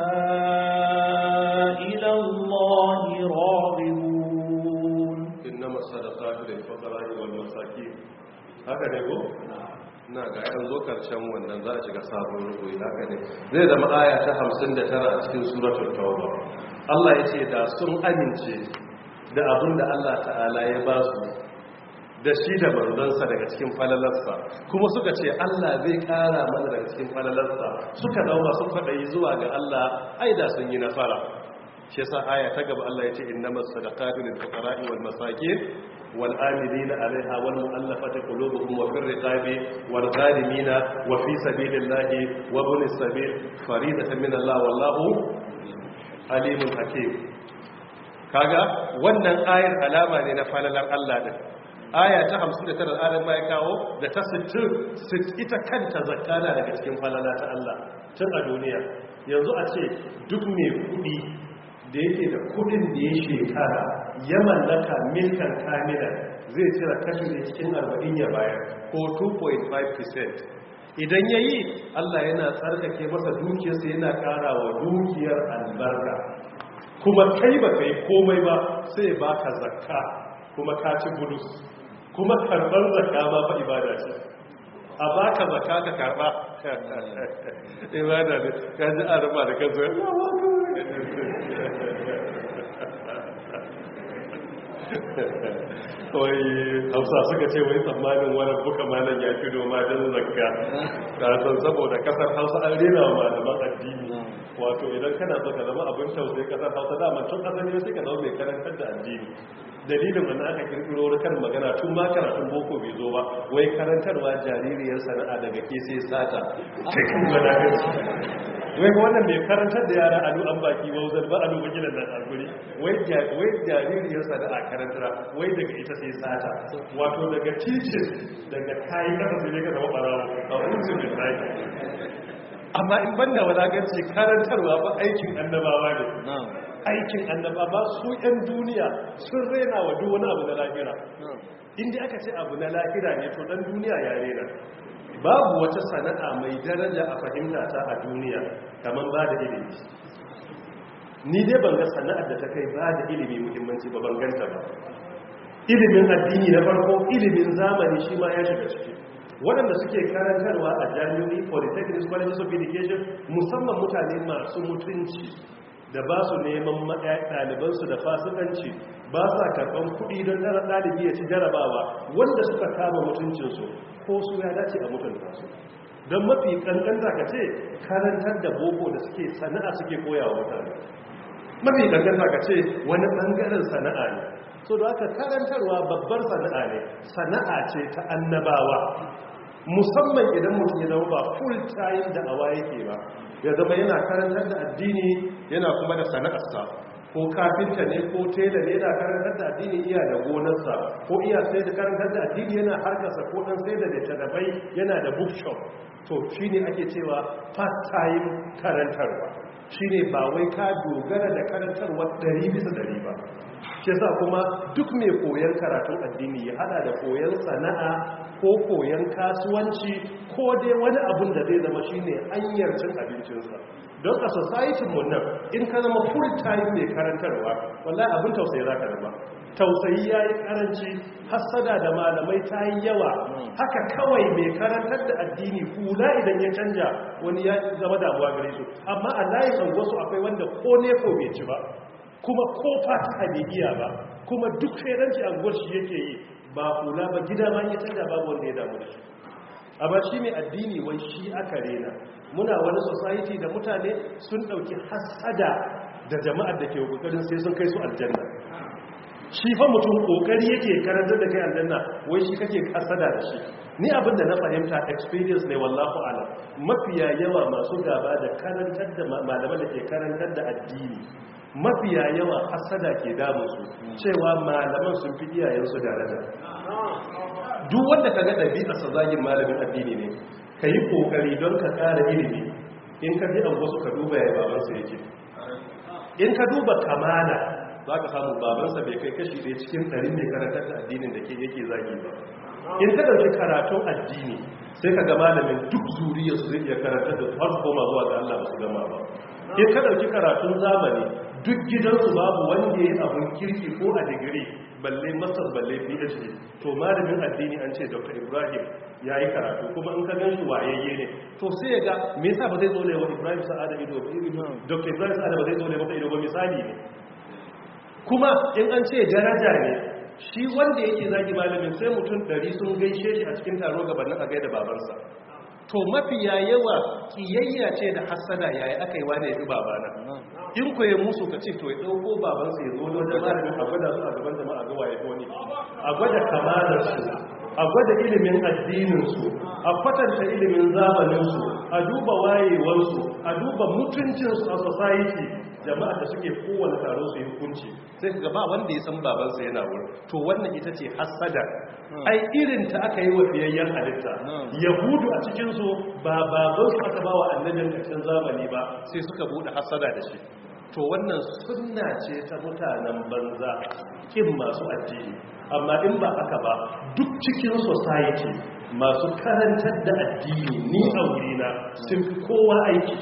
إلى الله راغبون إنما الصدقات للفقراء والمساكين haka ne ko na ga an zo karshen wannan za a shiga sabon rubuyi haka ne zai zama aya ta 59 a cikin suratul tauba Allah ya ce da sun amince da abin da Allah ta'ala ya ba su da shi da manzansa daga cikin falalarsa kuma suka ce Allah zai kara mana daga cikin falalarsa suka dauma sun faɗayi zuwa ga Allah ai da sun yi nasara shi yasa aya ta gaba Allah ya ce innamas sadaqatu lil fuqara'i wal masakin wal amilina 'alayha wal mu'allafati qulubuhum wa fir riqabi wal gharimina wa fi sabilillahi wa ibnis sabil faridatan min Allah wallahu alimun hakim kaga wannan ayar alama ne na falalar Allah din aya ta 59 ayar ma ya kawo da ta 60 ita kanta zakana daga cikin falala ta Allah tun a duniya yanzu a ce duk mai kudi da yake da kudin da ya shekara ya mallaka milkan kamila zai cira kashi da cikin 40 ya bayar ko 2.5%. idan ya yi Allah yana tsarkake masa dukiyarsa yana kara wa dukiyar albarka kuma kai ba kai komai ba sai ba ka zakka kuma ka ci bulus kuma karɓar zakka ba fa ibada ce a baka zakka ka karɓa ibada ne ka ji a rama da kansu wai hausa suka ce wai tsammanin wani buka malam ya fi noma don zakka kasan saboda kasar hausa an rena wa malaman addini wato idan kana so ka zama abin tausayi kasar hausa daman tun asali sai ka zama mai karantar da addini dalilin wannan aka kirkiro kan magana tun ma karatun boko bai zo ba wai karantarwa jaririyar sana'a daga ke sai sata cikin wadatarci wai wannan mai karantar da yara alu an baki wauzar ba alu bakilan nan alguri wai jaririyar sana'a karantar wai daga ita sai sata wato daga teaching daga kayi kasa sai ka zama barawa a unzu bin rai amma in banda wadatarci karantarwa ba aikin annabawa ne aikin annaba ba su ‘yan duniya sun rena wa duk wani abu na lahira inda aka ce abu na lahira ne to ɗan duniya ya rena babu wata sana'a mai daraja a fahimta ta a duniya kamar ba da ilimi ni dai ban ga sana'ar da ta kai ba da ilimi muhimmanci ba ban ganta ba ilimin addini na farko ilimin zamani shi ma ya shiga ciki waɗanda suke karantarwa a jami'o'i polytechnics colleges of education musamman mutane masu mutunci da ba su neman ɗalibansu da fasikanci ba sa karɓar kuɗi don ɗara ɗalibi ya ci jarabawa wanda suka kama mutuncinsu ko su ya dace a mutunta su don mafi ƙanƙanta ka ce karantar da boko da suke sana'a suke koya wa mutane mafi ƙanƙanta ka ce wani ɓangaren sana'a ne so da aka karantarwa babbar sana'a ne sana'a ce ta annabawa musamman idan mutum ya zama ba full time da awa yake ba ya zama yana karantar da addini yana kuma da sana'arsa ko kafinta ne ko tela ne yana karantar da addini iya da gonarsa ko iya sai da karantar da addini yana harkarsa ko dan sai da littattafai yana da bookshop to shine ake cewa part time karantarwa shine ba wai ka dogara da karantarwa 100% ba shi sa kuma duk mai koyon karatun addini ya hada da koyon sana'a ko koyon kasuwanci ko dai wani abun da zai zama shine hanyar cin abincinsa don a society mu nan in ka zama full time mai karantarwa wallahi abin tausayi zaka zama tausayi yayi karanci hasada da malamai ta yi yawa haka kawai mai karantar da addini kula idan ya canja wani ya zama damuwa gare su amma a layin wasu akwai wanda ko ne ko bai ci ba kuma ko fata bai iya ba kuma duk fedanci a shi yake yi ba hula ba gida ma ya canja babu wanda ya damu da shi. amma shi mai addini wai shi aka rena. Muna wani society da mutane sun dauki hasada da jama'ar da ke kokarin sai sun kai su aljanna. Shi fa mutum kokari yake karantar da kai aljanna, wai shi kake hasada da shi. Ni abin da na fahimta experience ne wallahu alam, mafiya yawa masu gaba da karantar da malaman da ke karantar da addini, mafiya yawa hasada ke damu su cewa malaman sun fi iyayensu daraja. Duk wanda ka ga ɗabi'arsa zagin malamin addini ne, ka yi ƙoƙari don ka ƙara ilimi. In ka ji an wasu ka duba ya babansa yake, in ka duba kamala za ka samu babansa bai kai kashi ɗaya cikin 100 mai karantar da addinin da ke yake zagi ba. In ka ɗauki karatun addini sai ka ga malamin duk zuriyarsu zai iya karantar da har koma zuwa ga Allah ba su gama ba. In ka ɗauki karatun zamani duk gidansu babu wanda ya yi abin kirki ko a digiri, balle masar balle phd. To malamin addini an ce Dr. Ibrahim ya yi karatu, kuma in ka gan shi wayayye ne, to sai ya ga me yasa ba zai tsole wa Ibrahim Sa'ada ido ba, Dr. Ibrahim Sa'ada ba zai tsole masa ido ba, misali ne. Kuma in an ce daraja ne, shi wanda yake zagi malamin sai mutum 100 sun gaishe shi a cikin taro gabanin a gaida babansa. To mafiya yawa kiyayya ce da hassada yayi aka yi wane yabi babana. In ku yi musu ka ce to ya dauko babansa ya zo da malamin a gwada su a gaban jama'a ga waye wani, a gwada kamalarsu, a gwada ilimin addininsu, a kwatanta ilimin zamaninsu, a duba wayewarsu, a duba mutuncinsu a society. Jama'a da suke kowane taro su yi hukunci sai ga ba wanda ya san babansa yana wurin. To wannan ita ce hassada. Ai irin ta aka yi wa fiyayyen halitta. Yahudu a cikinsu ba babansu aka ba wa annabin ƙarshen zamani ba, sai suka buɗe hassada da shi. To wannan sunna ce ta mutanen banza, kin masu addini. Amma in ba haka ba, duk cikin society masu karantar da addini ni a wurina sun fi kowa aiki.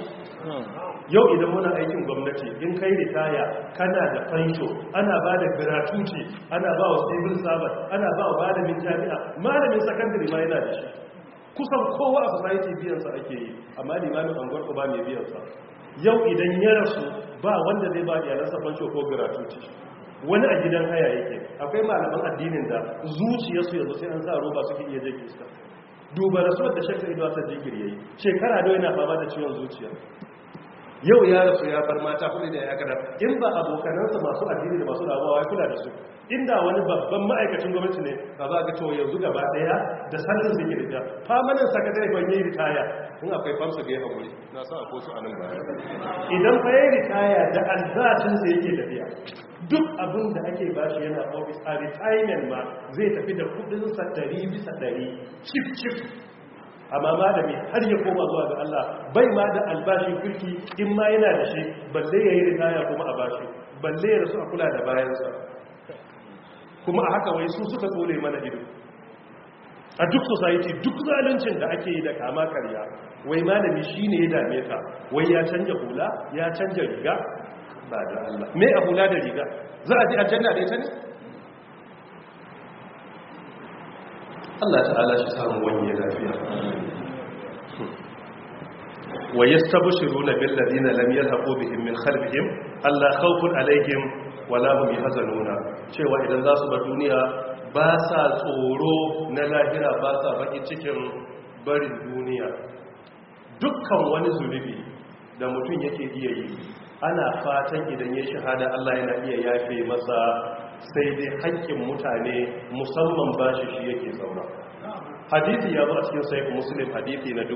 Yau idan muna aikin gwamnati, in kai ritaya kana da fansho, ana ba da gratuity, ana ba wa civil servant, ana ba wa malamin jami'a, malamin secondary ma yana da shi. Kusan kowa a society biyansa ake yi, amma limamin anguwar ba mai biyansa. Yau idan ya rasu ba wanda zai ba iyalansa fansho ko gratuity. Wani a gidan haya yake. Akwai malaman addinin da zuciyarsu yanzu sai an sa roba suke iya jake iska. Duba rasuwar da shekar ido ta jigir yayi, shekara da yana fama da ciwon zuciya. Yau ya rasu ya bar mata kuɗi da ya kada, in ba abokanansa masu addini da masu damuwa ya kula da su. Inda wani babban ma'aikacin gwamnati ne, ba za ga to yanzu gaba ɗaya da sanin su ke rija. Famanin sakatare ban yi ritaya, in akwai famsa ga ya haƙuri, na sa a kosu a nan baya. Idan fa yi ritaya da albashinsa yake tafiya, duk abin da ake bashi yana ofis a retirement ma zai tafi da kuɗinsa 100%, cif. Amma malami har ya koma zuwa ga Allah bai ma da albashin kirki, in ma yana da shi balle ya yi ritaya kuma a bashi, balle ya rasu a kula da bayansa. Kuma a haka wai su suka tsole mana ido a duk society, duk zaluncin da ake yi da kama karya, wai malami shi ne ya dame ka, wai ya canja hula, ya canja riga. Ba da Allah me a hula da riga za a ji aljanna da ita ne? Allah ta'ala shi samu wani lafiya. Wa yastabshiruna bil ladina lam yalhaqu bihim min khalfihim alla khawfun alaihim wala hum yahzanuna. Cewa idan za su bar duniya ba sa tsoro na lahira, ba sa baki cikin barin duniya. Dukkan wani zunubi da mutum yake iya yi, ana fatan idan ya shahada Allah yana iya yafe masa, sai dai haƙƙin mutane musamman bashi shi yake saura. Hadithi ya zo a cikin sahih Muslim, hadithi na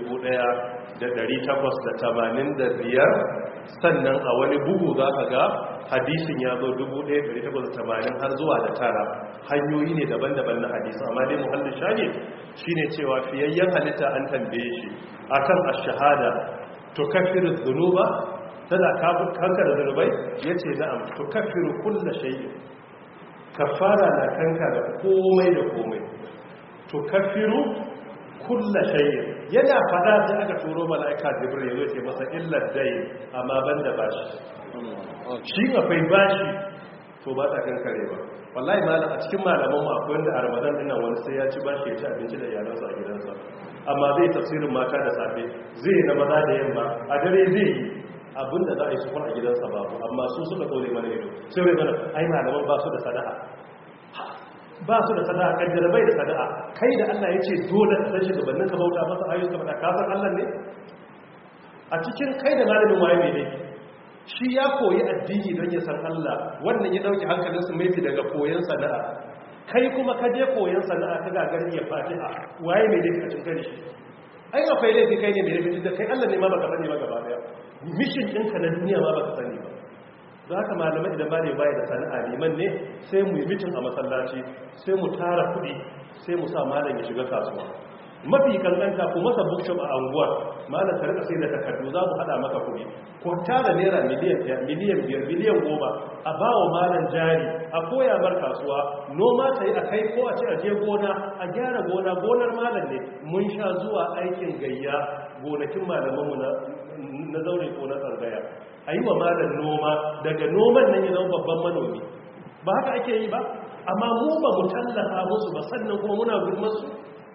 1885, sannan a wani bugu za ka ga hadisin ya zo 1880 har zuwa da tara. Hanyoyi ne daban-daban na hadisi, amma dai muhallin shahid shine cewa fiyayyen halitta an tambaye shi akan ash-shahada tukaffiru dhunuba, tana kankara zunubai, yace na'am, tukaffiru kulla shay'in, kafara na kankara komai da komai. Tukaffiru kulla shay'in, yana fada sai aka turo mala'ika Jibril yazo ce masa illa dai, amma banda bashi. Shi akwai bashi to ba ta kankare ba. Wallahi malam a cikin malaman mu akwai wanda a Ramadan dinnan wani sai ya ci bashi ya ci abinci da iyalansa a gidansa. Amma zai tafsirin mata da safe, zai na maza da yamma, a dare zai yi abinda za a yi sufur a gidansa babu, amma su suka tsole mana ido. Sai wai mana ai malaman ba su da sana'a. ba su da sana'a kaddara bai da sana'a kai da Allah ya ce dole ka san shugabannin ka bauta masa ayyuka ba ka san Allah ne a cikin kai da malamin waye ne shi ya koyi addini don ya san Allah wannan ya dauki hankalinsu mai daga koyon sana'a kai kuma ka je koyon sana'a ka gagarin ya fatiha waye mai laifi a cikin shi ai akwai laifi kai ne mai laifi da kai Allah ne ma baka sani ba gaba daya mission ɗinka na duniya ma baka sani ba za ka malamai idan ba ne baya da sana'a liman ne sai mu yi mitin a masallaci sai mu tara kuɗi sai mu sa malam ya shiga kasuwa mafi kankanta ko masa bookshop a anguwar malam ka rika sai da takardu za mu hada maka kuɗi ko tara naira miliyan 5 miliyan 10 a bawa malam jari a koya bar kasuwa noma ta yi a kai ko a ce a je gona a gyara gonar malam ne mun sha zuwa aikin gayya gonakin malamanmu na zaure ko na tsangaya a yi wa malam noma daga noman nan ya zama babban manomi ba haka ake yi ba amma mu ba mu tallafa musu ba sannan kuma muna gulmarsu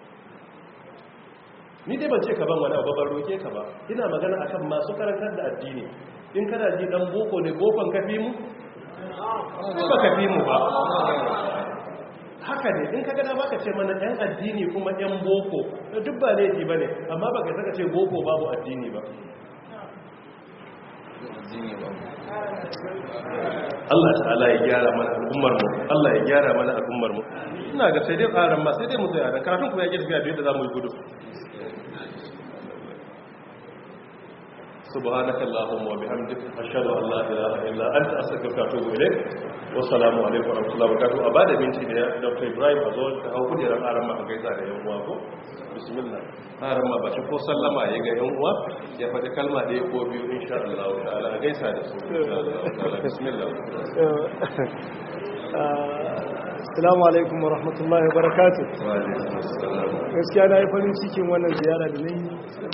ni dai ban ce ka ban wani abu ban roke ka ba ina magana akan masu karantar da addini in kana ji dan boko ne bokon kafi mu ba kafi mu ba haka ne in ka gada baka ce mana yan addini kuma yan boko duk ba laifi bane amma baka saka ce boko babu addini ba Allah ta'ala ya gyara mana al'ummar mu Allah ya gyara mana al'ummar mu ina ga sai dai karan ma sai dai mu tsaya da karatun kuma ya girbiya da yadda zamu yi gudu subhanaka allahumma wa bihamdika ashhadu an la ilaha illa anta astaghfiruka wa atubu ilayk wa assalamu alaikum wa rahmatullahi wa barakatuh abada binti da Dr. Ibrahim Azol ta hau kujerar aran ma gaisa da yan uwa ko bismillah aran ma ba shi ko sallama ya ga yan uwa ya faɗi kalma ɗaya ko biyu insha Allah ta'ala gaisa da su insha Allah ta'ala bismillah assalamu alaikum wa rahmatullahi wa barakatuh wa alaikum assalam gaskiya na yi farin cikin wannan ziyara da nayi